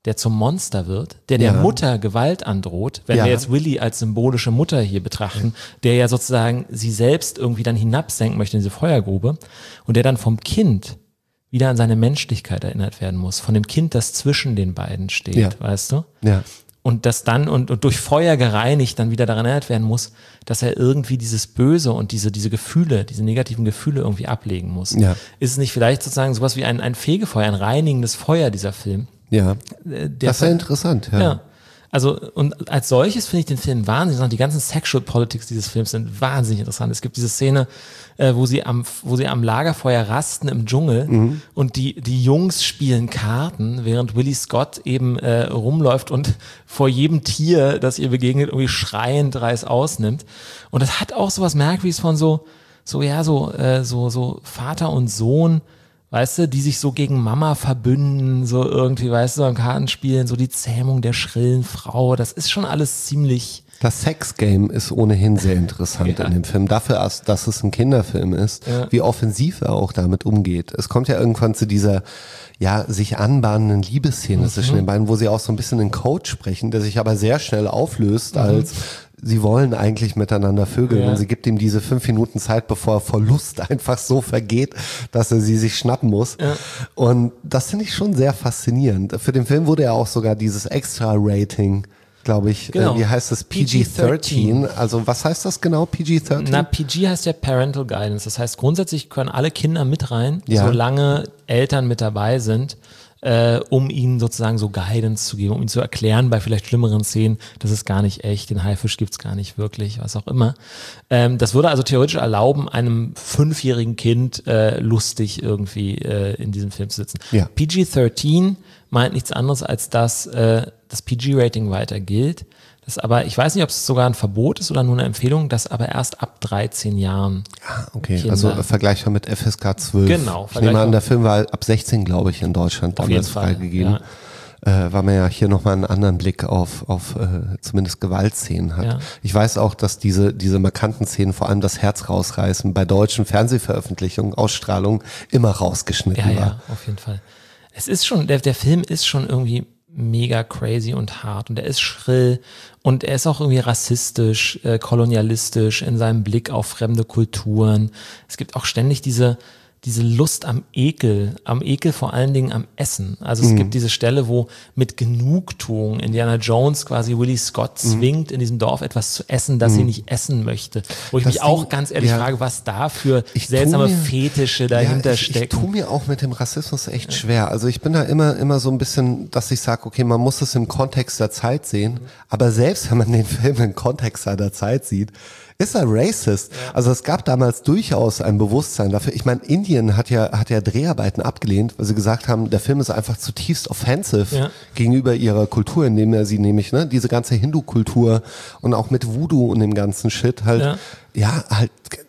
der zum Monster wird, der der Ja. Mutter Gewalt androht, wenn Ja. wir jetzt Willy als symbolische Mutter hier betrachten, der ja sozusagen sie selbst irgendwie dann hinabsenken möchte in diese Feuergrube und der dann vom Kind wieder an seine Menschlichkeit erinnert werden muss, von dem Kind, das zwischen den beiden steht, Ja. weißt du? Ja. Und das dann und, und durch Feuer gereinigt dann wieder daran erinnert werden muss, dass er irgendwie dieses Böse und diese, diese Gefühle, diese negativen Gefühle irgendwie ablegen muss. Ja. Ist es nicht vielleicht sozusagen sowas wie ein, ein Fegefeuer, ein reinigendes Feuer, dieser Film? Ja. Äh, Der Das ist ja interessant, ja. ja. Also, und als solches finde ich den Film wahnsinnig, die ganzen Sexual Politics dieses Films sind wahnsinnig interessant. Es gibt diese Szene, äh, wo sie am, wo sie am Lagerfeuer rasten im Dschungel Mhm. und die, die Jungs spielen Karten, während Willie Scott eben äh, rumläuft und vor jedem Tier, das ihr begegnet, irgendwie schreiend Reis ausnimmt. Und das hat auch sowas Merkwürdiges von so, so, ja, so, äh, so, so Vater und Sohn, weißt du, die sich so gegen Mama verbünden, so irgendwie, weißt du, so am Kartenspielen, so die Zähmung der schrillen Frau, das ist schon alles ziemlich... Das Sexgame ist ohnehin sehr interessant Ja. in dem Film. Dafür, dass dass es ein Kinderfilm ist, Ja. wie offensiv er auch damit umgeht. Es kommt ja irgendwann zu dieser, ja, sich anbahnenden Liebesszene Mhm. zwischen den beiden, wo sie auch so ein bisschen in Code sprechen, der sich aber sehr schnell auflöst, als sie wollen eigentlich miteinander vögeln Ja. und sie gibt ihm diese fünf Minuten Zeit, bevor er vor Lust einfach so vergeht, dass er sie sich schnappen muss. Ja. Und das finde ich schon sehr faszinierend. Für den Film wurde ja auch sogar dieses Extra-Rating, glaube ich, Genau. äh, wie heißt das? P G dreizehn. Also was heißt das genau, P G dreizehn? Na, P G heißt ja Parental Guidance. Das heißt, grundsätzlich können alle Kinder mit rein, Ja. solange Eltern mit dabei sind, äh, um ihnen sozusagen so Guidance zu geben, um ihnen zu erklären bei vielleicht schlimmeren Szenen, das ist gar nicht echt, den Haifisch gibt's gar nicht wirklich, was auch immer. Ähm, das würde also theoretisch erlauben, einem fünfjährigen Kind äh, lustig irgendwie äh, in diesem Film zu sitzen. Ja. P G dreizehn meint nichts anderes, als dass äh, das P G-Rating weiter gilt. Das aber, ich weiß nicht, ob es sogar ein Verbot ist oder nur eine Empfehlung, das aber erst ab dreizehn Jahren. Okay, Kinder. also äh, vergleichbar mit F S K zwölf. Genau, Ich nehme an, vergleichbar. der Film war ab sechzehn, glaube ich, in Deutschland Auf jeden damals Fall, freigegeben. Äh, weil man ja hier nochmal einen anderen Blick auf, auf äh, zumindest Gewaltszenen hat. Ja. Ich weiß auch, dass diese, diese markanten Szenen, vor allem das Herz rausreißen, bei deutschen Fernsehveröffentlichungen, Ausstrahlungen immer rausgeschnitten Ja, war. ja, auf jeden Fall. Es ist schon, der, der Film ist schon irgendwie mega crazy und hart und er ist schrill und er ist auch irgendwie rassistisch, äh, kolonialistisch in seinem Blick auf fremde Kulturen. Es gibt auch ständig diese diese Lust am Ekel, am Ekel vor allen Dingen am Essen. Also es Mhm. gibt diese Stelle, wo mit Genugtuung Indiana Jones quasi Willie Scott zwingt, in diesem Dorf etwas zu essen, das Mhm. sie nicht essen möchte. Wo ich Das mich auch Ding- ganz ehrlich ja. frage, was da für Ich tu seltsame mir- Fetische dahinter ja, ich, stecken. Ich tue mir auch mit dem Rassismus echt schwer. Also ich bin da immer, immer so ein bisschen, dass ich sage, okay, man muss es im Kontext der Zeit sehen. Aber selbst wenn man den Film im Kontext seiner Zeit sieht, ist er racist. Also es gab damals durchaus ein Bewusstsein dafür. Ich meine, Indien hat ja, hat ja Dreharbeiten abgelehnt, weil sie gesagt haben, der Film ist einfach zutiefst offensive Ja. gegenüber ihrer Kultur, indem er sie nämlich, ne, diese ganze Hindu-Kultur und auch mit Voodoo und dem ganzen Shit halt, Ja. ja, halt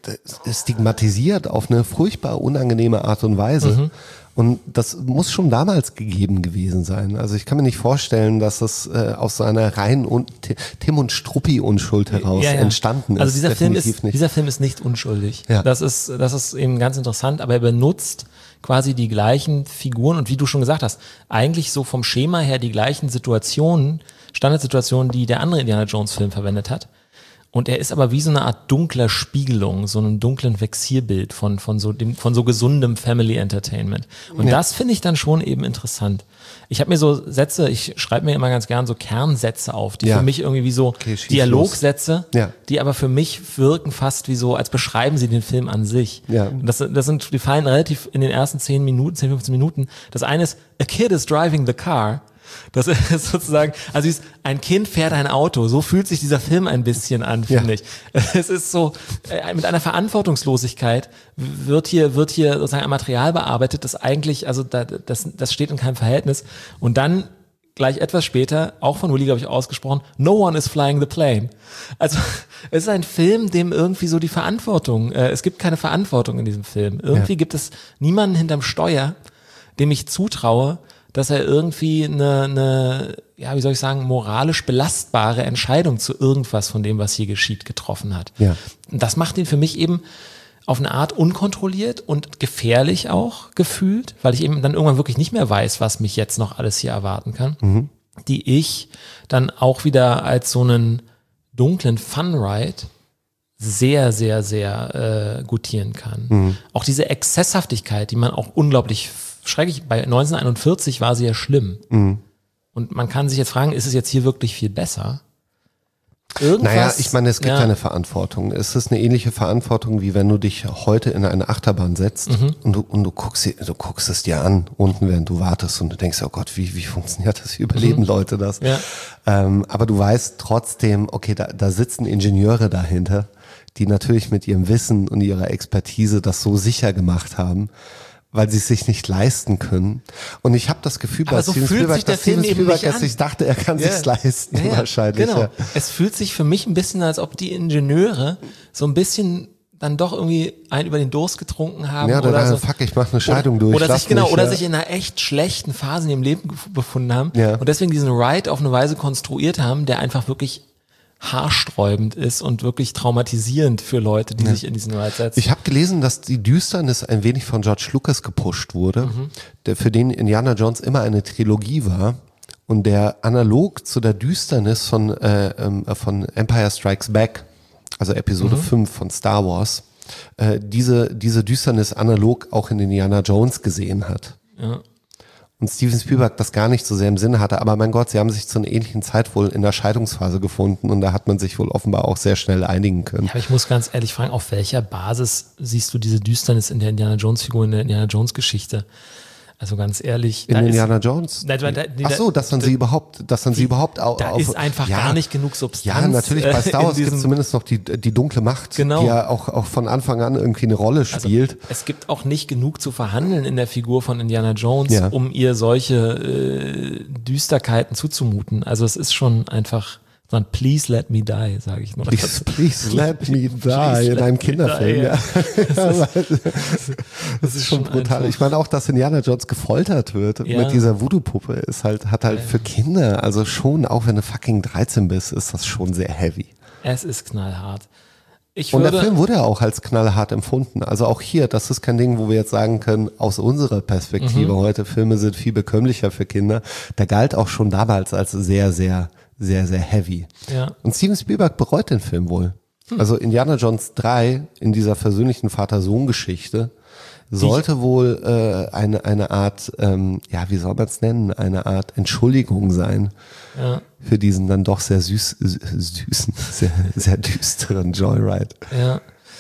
stigmatisiert auf eine furchtbar unangenehme Art und Weise. Mhm. Und das muss schon damals gegeben gewesen sein. Also ich kann mir nicht vorstellen, dass das äh, aus so einer reinen un- Ti- Tim und Struppi-Unschuld heraus Ja, ja. entstanden ist. Also dieser Film Definitiv ist, nicht. dieser Film ist nicht unschuldig. Ja. Das ist, das ist eben ganz interessant, aber er benutzt quasi die gleichen Figuren und wie du schon gesagt hast, eigentlich so vom Schema her die gleichen Situationen, Standardsituationen, die der andere Indiana Jones Film verwendet hat. Und er ist aber wie so eine Art dunkler Spiegelung, so einem dunklen Vexierbild von, von so dem, von so gesundem Family Entertainment. Und Ja. das finde ich dann schon eben interessant. Ich habe mir so Sätze, ich schreibe mir immer ganz gern so Kernsätze auf, die Ja. für mich irgendwie wie so Okay, schieß Dialogsätze, Ja. die aber für mich wirken fast wie so, als beschreiben sie den Film an sich. Ja. Und das, das sind, die fallen relativ in den ersten zehn Minuten, zehn, fünfzehn Minuten. Das eine ist, a kid is driving the car. Das ist sozusagen, also ist, ein Kind fährt ein Auto. So fühlt sich dieser Film ein bisschen an, finde Ja. ich. Es ist so, äh, mit einer Verantwortungslosigkeit wird hier, wird hier sozusagen ein Material bearbeitet, das eigentlich, also da, das, das steht in keinem Verhältnis. Und dann gleich etwas später, auch von Willy, glaube ich, ausgesprochen, no one is flying the plane. Also es ist ein Film, dem irgendwie so die Verantwortung, äh, es gibt keine Verantwortung in diesem Film. Irgendwie Ja. gibt es niemanden hinterm Steuer, dem ich zutraue, dass er irgendwie eine, eine, ja, wie soll ich sagen, moralisch belastbare Entscheidung zu irgendwas von dem, was hier geschieht, getroffen hat. Ja. Und das macht ihn für mich eben auf eine Art unkontrolliert und gefährlich auch gefühlt, weil ich eben dann irgendwann wirklich nicht mehr weiß, was mich jetzt noch alles hier erwarten kann, mhm. die ich dann auch wieder als so einen dunklen Fun-Ride sehr, sehr, sehr äh, gutieren kann. Mhm. Auch diese Exzesshaftigkeit, die man auch unglaublich schrecklich, bei neunzehnhunderteinundvierzig war sie ja schlimm. Mhm. Und man kann sich jetzt fragen, ist es jetzt hier wirklich viel besser? Irgendwas, naja, ich meine, es gibt ja. eine Verantwortung. Es ist eine ähnliche Verantwortung, wie wenn du dich heute in eine Achterbahn setzt mhm. und, du, und du, guckst, du guckst es dir an, unten, während du wartest und du denkst, oh Gott, wie, wie funktioniert das? Wie überleben mhm. Leute das? Ja. Ähm, aber du weißt trotzdem, okay, da, da sitzen Ingenieure dahinter, die natürlich mit ihrem Wissen und ihrer Expertise das so sicher gemacht haben, weil sie es sich nicht leisten können. Und ich habe das Gefühl, bei so Steven Spielberg, dass Steven Spielberg, dass ich dachte, er kann ja. sich's leisten, ja, ja. wahrscheinlich. Genau. Ja. Es fühlt sich für mich ein bisschen, als ob die Ingenieure so ein bisschen dann doch irgendwie einen über den Durst getrunken haben. Ja, oder, oder so. fuck, ich mache eine Scheidung oder, durch. Oder, sich, genau, mich, oder ja. sich in einer echt schlechten Phase in ihrem Leben befunden haben ja. und deswegen diesen Ride auf eine Weise konstruiert haben, der einfach wirklich haarsträubend ist und wirklich traumatisierend für Leute, die ja. sich in diesen Ride setzen. Ich habe gelesen, dass die Düsternis ein wenig von George Lucas gepusht wurde, mhm. der für den Indiana Jones immer eine Trilogie war und der analog zu der Düsternis von, äh, äh, von Empire Strikes Back, also Episode mhm. fünf von Star Wars, äh, diese, diese Düsternis analog auch in Indiana Jones gesehen hat. Ja. Und Steven Spielberg das gar nicht so sehr im Sinne hatte, aber mein Gott, sie haben sich zu einer ähnlichen Zeit wohl in der Scheidungsphase gefunden und da hat man sich wohl offenbar auch sehr schnell einigen können. Ja, aber ich muss ganz ehrlich fragen, auf welcher Basis siehst du diese Düsternis in der Indiana Jones Figur, in der Indiana Jones Geschichte? Also ganz ehrlich. In Indiana Jones? Da, da, da, Ach so, dass man sie überhaupt, dass man sie überhaupt auch. Da auf, ist einfach ja, gar nicht genug Substanz. Ja, natürlich, bei Star Wars gibt es zumindest noch die, die dunkle Macht, genau. die ja auch, auch von Anfang an irgendwie eine Rolle spielt. Also, es gibt auch nicht genug zu verhandeln in der Figur von Indiana Jones, ja. um ihr solche äh, Düsterkeiten zuzumuten. Also es ist schon einfach, sondern please let me die, sage ich noch. Please, please let me die in einem Kinderfilm. Die, ja. Das, ist, das ist schon brutal. Einfach. Ich meine auch, dass Indiana Jones gefoltert wird ja. mit dieser Voodoo-Puppe, ist halt, hat halt ja. für Kinder, also schon, auch wenn du fucking dreizehn bist, ist das schon sehr heavy. Es ist knallhart. Ich und würde, der Film wurde ja auch als knallhart empfunden. Also auch hier, das ist kein Ding, wo wir jetzt sagen können, aus unserer Perspektive mhm. heute, Filme sind viel bekömmlicher für Kinder. Der galt auch schon damals als sehr, sehr sehr, sehr heavy. Ja. Und Steven Spielberg bereut den Film wohl. Hm. Also Indiana Jones drei in dieser versöhnlichen Vater-Sohn-Geschichte sollte ich wohl äh, eine, eine Art, ähm, ja, wie soll man es nennen, eine Art Entschuldigung sein ja. für diesen dann doch sehr süß, süßen, sehr, sehr düsteren Joyride. Ja.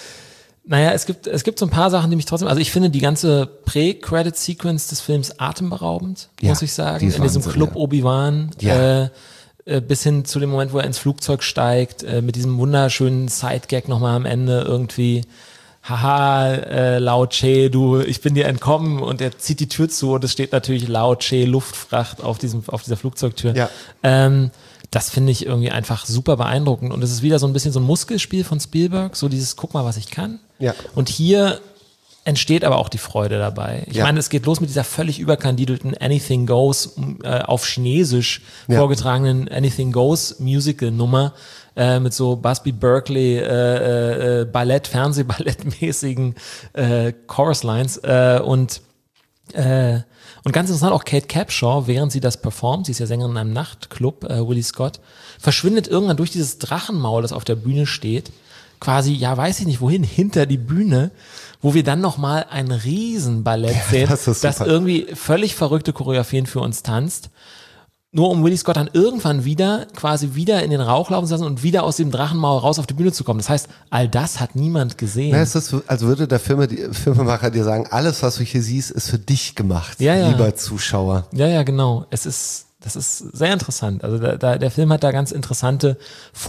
Naja, es gibt, es gibt so ein paar Sachen, die mich trotzdem, also ich finde die ganze Pre-Credit-Sequence des Films atemberaubend, ja, muss ich sagen. In diesem Wahnsinn, Club ja. Obi-Wan. Ja. Äh, bis hin zu dem Moment, wo er ins Flugzeug steigt, äh, mit diesem wunderschönen Side-Gag nochmal am Ende irgendwie, haha, äh, Lao Che, du, ich bin dir entkommen und er zieht die Tür zu und es steht natürlich Lao Che Luftfracht auf diesem, auf dieser Flugzeugtür. Ja. Ähm, das finde ich irgendwie einfach super beeindruckend und es ist wieder so ein bisschen so ein Muskelspiel von Spielberg, so dieses, guck mal, was ich kann. Ja. Und hier entsteht aber auch die Freude dabei. Ich ja. meine, es geht los mit dieser völlig überkandidelten Anything Goes äh, auf Chinesisch ja. vorgetragenen Anything Goes Musical-Nummer äh, mit so Busby Berkeley äh, äh, Ballett, Fernsehballettmäßigen äh, Chorus-Lines äh, und äh, und ganz interessant auch Kate Capshaw, während sie das performt, sie ist ja Sängerin in einem Nachtclub, äh, Willie Scott, verschwindet irgendwann durch dieses Drachenmaul, das auf der Bühne steht, quasi, ja, weiß ich nicht wohin, hinter die Bühne, wo wir dann nochmal ein Riesenballett sehen, das, ist das irgendwie völlig verrückte Choreografien für uns tanzt. Nur um Willie Scott dann irgendwann wieder, quasi wieder in den Rauch laufen zu lassen und wieder aus dem Drachenmaul raus auf die Bühne zu kommen. Das heißt, all das hat niemand gesehen. Na, es ist, als würde der Filme, die, Filmemacher dir sagen, alles, was du hier siehst, ist für dich gemacht, ja, ja. lieber Zuschauer. Ja, ja, genau. Es ist, das ist sehr interessant. Also da, da, der Film hat da ganz interessante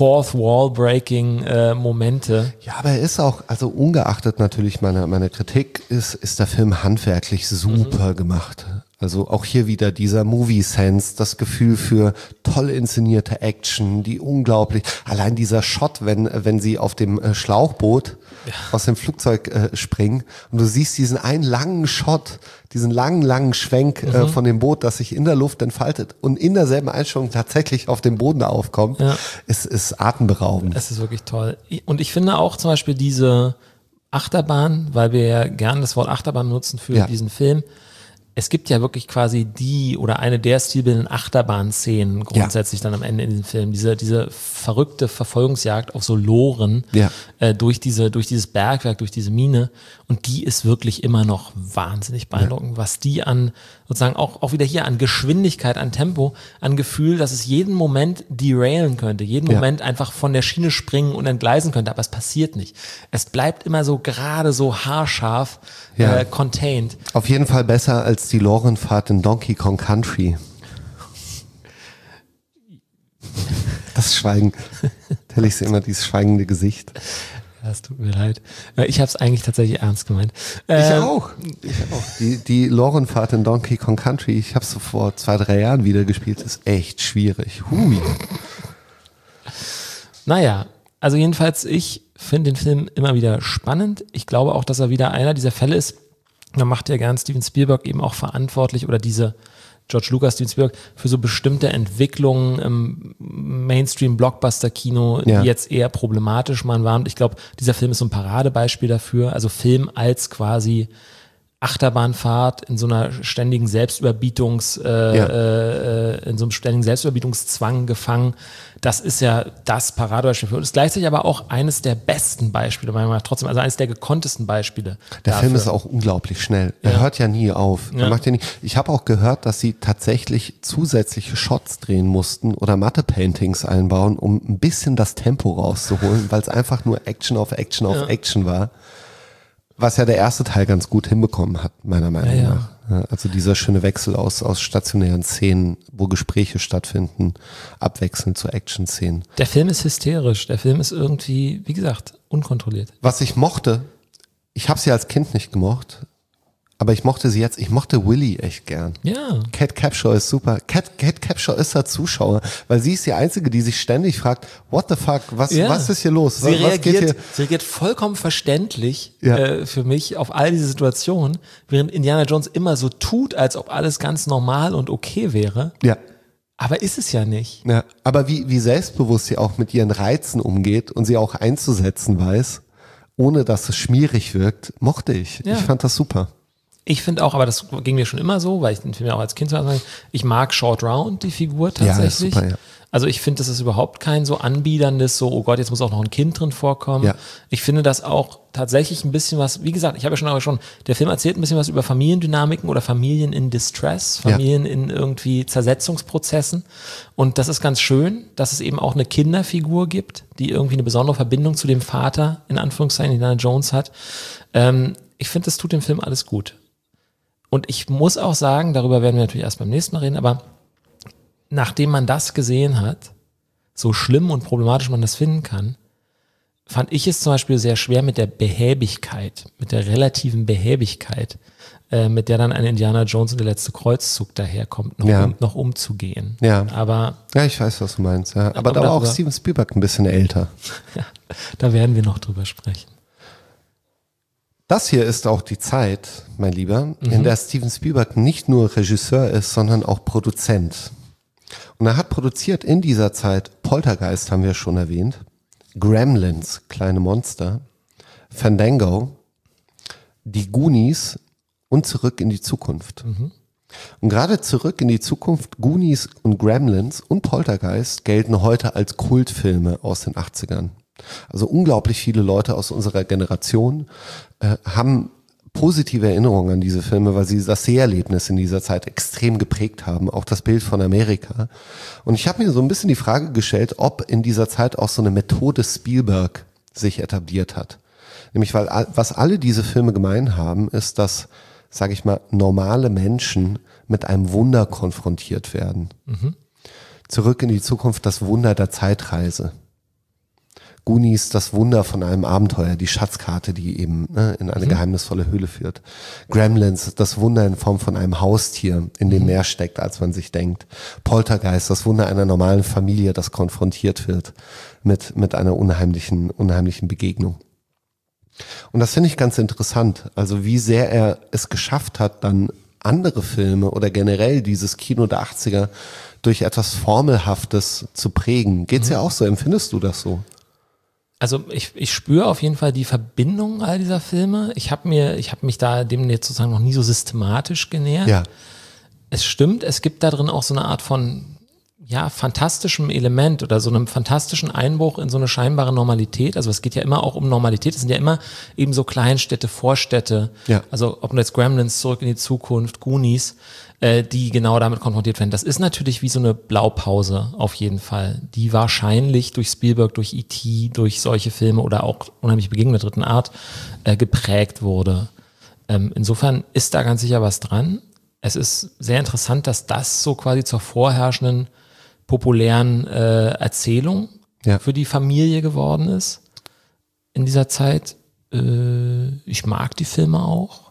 Fourth-Wall-Breaking-Momente. Äh, ja, aber er ist auch, also ungeachtet natürlich meiner, meiner Kritik, ist, ist der Film handwerklich super mhm. gemacht. Also auch hier wieder dieser Movie-Sense, das Gefühl für toll inszenierte Action, die unglaublich, allein dieser Shot, wenn, wenn sie auf dem Schlauchboot ja. aus dem Flugzeug äh, springen und du siehst diesen einen langen Shot, diesen langen, langen Schwenk mhm. äh, von dem Boot, das sich in der Luft entfaltet und in derselben Einstellung tatsächlich auf dem Boden aufkommt, ja. ist, ist atemberaubend. Es ist wirklich toll. Und ich finde auch zum Beispiel diese Achterbahn, weil wir ja gerne das Wort Achterbahn nutzen für Ja. diesen Film. Es gibt ja wirklich quasi die oder eine der stilbildenden Achterbahn-Szenen grundsätzlich dann am Ende in diesem Film. Diese, diese verrückte Verfolgungsjagd auf so Loren Ja. äh, durch diese, durch dieses Bergwerk, durch diese Mine. Und die ist wirklich immer noch wahnsinnig beeindruckend, was die an, sozusagen auch, auch wieder hier an Geschwindigkeit, an Tempo, an Gefühl, dass es jeden Moment derailen könnte, jeden Ja. Moment einfach von der Schiene springen und entgleisen könnte, aber es passiert nicht. Es bleibt immer so gerade so haarscharf Ja. äh, contained. Auf jeden Fall besser als die Lorenfahrt in Donkey Kong Country. Das Schweigen. Tell ich sie immer, dieses schweigende Gesicht. Ja, es tut mir leid. Ich habe es eigentlich tatsächlich ernst gemeint. Ich Ähm, auch. Ich auch. Die, die Lorenfahrt in Donkey Kong Country, ich habe es so vor zwei, drei Jahren wieder gespielt, ist echt schwierig. Hui. Naja, also jedenfalls, ich finde den Film immer wieder spannend. Ich glaube auch, dass er wieder einer dieser Fälle ist, da macht ja gern Steven Spielberg eben auch verantwortlich oder diese George Lucas, Steven Spielberg, für so bestimmte Entwicklungen im Mainstream-Blockbuster-Kino, Ja. die jetzt eher problematisch mal waren. Und ich glaube, dieser Film ist so ein Paradebeispiel dafür. Also Film als quasi Achterbahnfahrt in so einer ständigen Selbstüberbietungs, äh, Ja. äh, in so einem ständigen Selbstüberbietungszwang gefangen. Das ist ja das Paradebeispiel für uns. Ist gleichzeitig aber auch eines der besten Beispiele, meiner Meinung nach, trotzdem, also eines der gekonntesten Beispiele. Der dafür. Film ist auch unglaublich schnell. Er Ja. hört ja nie auf. Er Ja. macht ja nie. Ich habe auch gehört, dass sie tatsächlich zusätzliche Shots drehen mussten oder Matte-Paintings einbauen, um ein bisschen das Tempo rauszuholen, weil es einfach nur Action auf Action auf Ja. Action war. Was ja der erste Teil ganz gut hinbekommen hat, meiner Meinung Ja, ja. nach. Ja, also dieser schöne Wechsel aus, aus stationären Szenen, wo Gespräche stattfinden, abwechselnd zu Action-Szenen. Der Film ist hysterisch. Der Film ist irgendwie, wie gesagt, unkontrolliert. Was ich mochte, ich habe sie als Kind nicht gemocht, aber ich mochte sie jetzt, ich mochte Willy echt gern. Ja. Cat Capshaw ist super. Cat, Cat Capshaw ist der Zuschauer, weil sie ist die Einzige, die sich ständig fragt, what the fuck, was, Ja. was ist hier los? Sie was, was geht reagiert, hier? sie reagiert vollkommen verständlich Ja. äh, für mich auf all diese Situationen, während Indiana Jones immer so tut, als ob alles ganz normal und okay wäre. Ja. Aber ist es ja nicht. Ja, aber wie, wie selbstbewusst sie auch mit ihren Reizen umgeht und sie auch einzusetzen weiß, ohne dass es schmierig wirkt, mochte ich. Ja. Ich fand das super. Ich finde auch, aber das ging mir schon immer so, weil ich den Film ja auch als Kind so, ich mag Short Round, die Figur Ja, tatsächlich. ist super, ja. Also ich finde, das ist überhaupt kein so anbiederndes, so, oh Gott, jetzt muss auch noch ein Kind drin vorkommen. Ja. Ich finde das auch tatsächlich ein bisschen was, wie gesagt, ich habe ja schon, aber schon, der Film erzählt ein bisschen was über Familiendynamiken oder Familien in Distress, Familien ja. in irgendwie Zersetzungsprozessen. Und das ist ganz schön, dass es eben auch eine Kinderfigur gibt, die irgendwie eine besondere Verbindung zu dem Vater, in Anführungszeichen, Indiana Jones hat. Ähm, ich finde, das tut dem Film alles gut. Und ich muss auch sagen, darüber werden wir natürlich erst beim nächsten Mal reden, aber nachdem man das gesehen hat, so schlimm und problematisch man das finden kann, fand ich es zum Beispiel sehr schwer mit der Behäbigkeit, mit der relativen Behäbigkeit, äh, mit der dann ein Indiana Jones und der letzte Kreuzzug daherkommt, noch, Ja. um, noch umzugehen. Ja. Aber Ja, ich weiß, was du meinst. Ja. Aber Aber da war auch darüber- Steven Spielberg ein bisschen älter. ja, da werden wir noch drüber sprechen. Das hier ist auch die Zeit, mein Lieber, Mhm. in der Steven Spielberg nicht nur Regisseur ist, sondern auch Produzent. Und er hat produziert in dieser Zeit Poltergeist, haben wir schon erwähnt, Gremlins, kleine Monster, Fandango, die Goonies und Zurück in die Zukunft. Und gerade Zurück in die Zukunft, Goonies und Gremlins und Poltergeist gelten heute als Kultfilme aus den achtzigern. Also unglaublich viele Leute aus unserer Generation äh, haben positive Erinnerungen an diese Filme, weil sie das Seherlebnis in dieser Zeit extrem geprägt haben, auch das Bild von Amerika. Und ich habe mir so ein bisschen die Frage gestellt, ob in dieser Zeit auch so eine Methode Spielberg sich etabliert hat. Nämlich, weil all- was alle diese Filme gemein haben, ist, dass, sage ich mal, normale Menschen mit einem Wunder konfrontiert werden. Mhm. Zurück in die Zukunft, das Wunder der Zeitreise. Goonies, das Wunder von einem Abenteuer, die Schatzkarte, die eben ne, in eine Mhm. geheimnisvolle Höhle führt. Gremlins, das Wunder in Form von einem Haustier, in dem mehr steckt, als man sich denkt. Poltergeist, das Wunder einer normalen Familie, das konfrontiert wird mit, mit einer unheimlichen, unheimlichen Begegnung. Und das finde ich ganz interessant, also wie sehr er es geschafft hat, dann andere Filme oder generell dieses Kino der achtziger durch etwas Formelhaftes zu prägen. Geht's ja auch so? Empfindest du das so? Also ich, ich spüre auf jeden Fall die Verbindung all dieser Filme. Ich habe mir, ich habe mich da dem jetzt sozusagen noch nie so systematisch genähert. Ja. Es stimmt, es gibt da drin auch so eine Art von ja, fantastischem Element oder so einem fantastischen Einbruch in so eine scheinbare Normalität. Also es geht ja immer auch um Normalität. Es sind ja immer eben so Kleinstädte, Vorstädte. Ja. Also ob jetzt Gremlins, Zurück in die Zukunft, Goonies, äh, die genau damit konfrontiert werden. Das ist natürlich wie so eine Blaupause auf jeden Fall, die wahrscheinlich durch Spielberg, durch E T, durch solche Filme oder auch Unheimliche Begegnung der dritten Art äh, geprägt wurde. Ähm, insofern ist da ganz sicher was dran. Es ist sehr interessant, dass das so quasi zur vorherrschenden populären äh, Erzählung ja. für die Familie geworden ist in dieser Zeit. Äh, ich mag die Filme auch.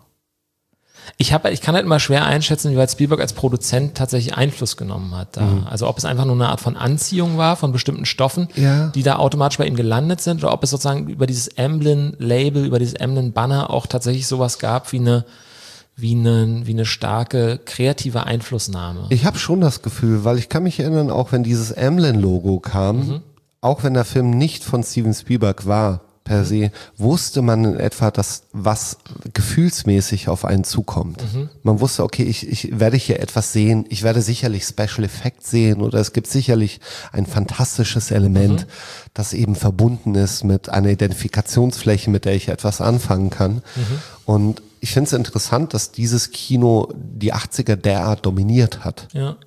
Ich, hab, ich kann halt immer schwer einschätzen, wie weit Spielberg als Produzent tatsächlich Einfluss genommen hat. Da. Mhm. Also ob es einfach nur eine Art von Anziehung war von bestimmten Stoffen, ja. die da automatisch bei ihm gelandet sind, oder ob es sozusagen über dieses Amblin-Label, über dieses Amblin-Banner auch tatsächlich sowas gab wie eine wie eine, wie eine starke kreative Einflussnahme. Ich habe schon das Gefühl, weil ich kann mich erinnern, auch wenn dieses Amblin-Logo kam, mhm. auch wenn der Film nicht von Steven Spielberg war, per se, wusste man in etwa, dass was gefühlsmäßig auf einen zukommt. Mhm. Man wusste, okay, ich, ich werde hier etwas sehen, ich werde sicherlich Special Effects sehen oder es gibt sicherlich ein fantastisches Element, mhm. das eben verbunden ist mit einer Identifikationsfläche, mit der ich etwas anfangen kann. Mhm. Und ich finde es interessant, dass dieses Kino die achtziger derart dominiert hat. Ja.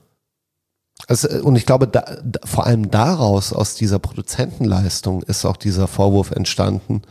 Also, und ich glaube, da, da, vor allem daraus, aus dieser Produzentenleistung, ist auch dieser Vorwurf entstanden,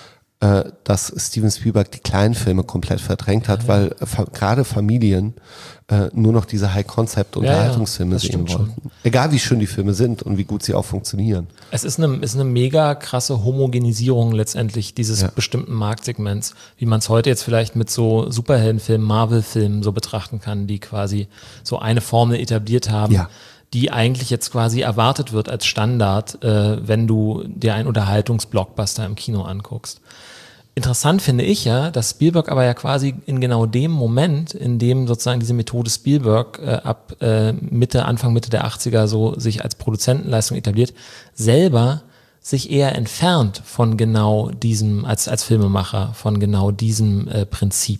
äh, dass Steven Spielberg die kleinen Filme komplett verdrängt hat, ja, ja. weil fa- gerade Familien äh, nur noch diese High-Concept-Unterhaltungsfilme ja, ja, sehen wollten. Schon. Egal wie schön die Filme sind und wie gut sie auch funktionieren. Es ist eine, ist eine mega krasse Homogenisierung letztendlich dieses ja. bestimmten Marktsegments, wie man es heute jetzt vielleicht mit so Superheldenfilmen, Marvel-Filmen so betrachten kann, die quasi so eine Formel etabliert haben, ja. die eigentlich jetzt quasi erwartet wird als Standard, äh, wenn du dir einen Unterhaltungsblockbuster im Kino anguckst. Interessant finde ich ja, dass Spielberg aber ja quasi in genau dem Moment, in dem sozusagen diese Methode Spielberg äh, ab äh, Mitte, Anfang, Mitte der achtziger so sich als Produzentenleistung etabliert, selber sich eher entfernt von genau diesem, als, als Filmemacher, von genau diesem äh, Prinzip.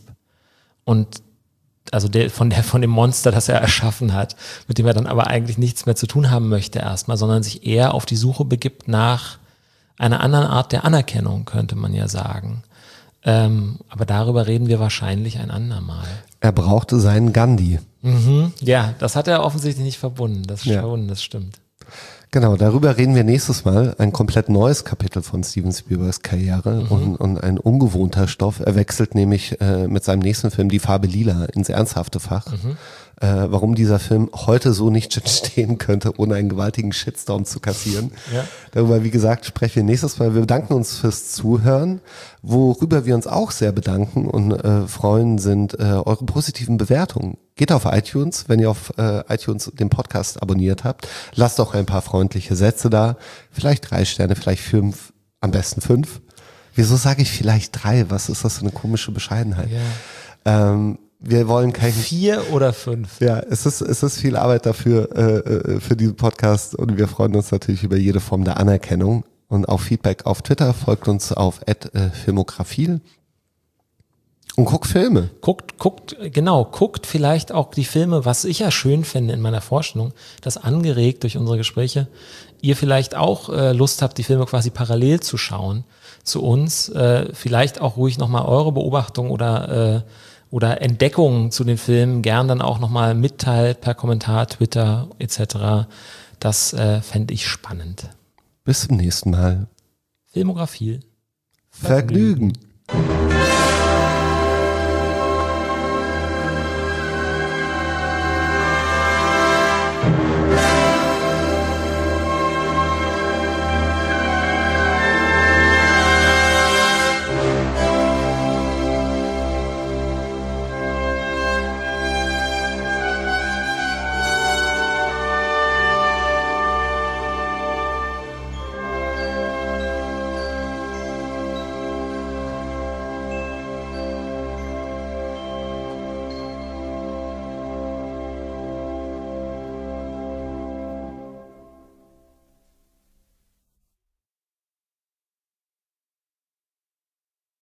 Und also der, von der, von dem Monster, das er erschaffen hat, mit dem er dann aber eigentlich nichts mehr zu tun haben möchte erstmal, sondern sich eher auf die Suche begibt nach einer anderen Art der Anerkennung, könnte man ja sagen. Ähm, aber darüber reden wir wahrscheinlich ein andermal. Er brauchte seinen Gandhi. Mhm. Ja, das hat er offensichtlich nicht verbunden. Das ja. schon, das stimmt. Genau, darüber reden wir nächstes Mal. Ein komplett neues Kapitel von Steven Spielbergs Karriere mhm. und, und ein ungewohnter Stoff. Er wechselt nämlich äh, mit seinem nächsten Film Die Farbe Lila ins ernsthafte Fach. Mhm. Äh, warum dieser Film heute so nicht entstehen könnte, ohne einen gewaltigen Shitstorm zu kassieren. Ja. Darüber, wie gesagt, sprechen wir nächstes Mal. Wir bedanken uns fürs Zuhören. Worüber wir uns auch sehr bedanken und äh, freuen, sind äh, eure positiven Bewertungen. Geht auf iTunes, wenn ihr auf äh, iTunes den Podcast abonniert habt. Lasst auch ein paar freundliche Sätze da. Vielleicht drei Sterne, vielleicht fünf, am besten fünf. Wieso sage ich vielleicht drei? Was ist das für eine komische Bescheidenheit? Ja. Ähm, wir wollen kein Vier oder fünf. Ja, es ist, es ist viel Arbeit dafür, äh, für diesen Podcast und wir freuen uns natürlich über jede Form der Anerkennung und auch Feedback auf Twitter. Folgt uns auf at filmographil und guckt Filme. Guckt, guckt, genau, guckt vielleicht auch die Filme, was ich ja schön finde in meiner Vorstellung, dass angeregt durch unsere Gespräche, ihr vielleicht auch äh, Lust habt, die Filme quasi parallel zu schauen zu uns. Äh, vielleicht auch ruhig nochmal eure Beobachtung oder äh, oder Entdeckungen zu den Filmen gern dann auch nochmal mitteilt per Kommentar, Twitter et cetera. Das äh, fände ich spannend. Bis zum nächsten Mal. Filmographie. Vergnügen. Vergnügen.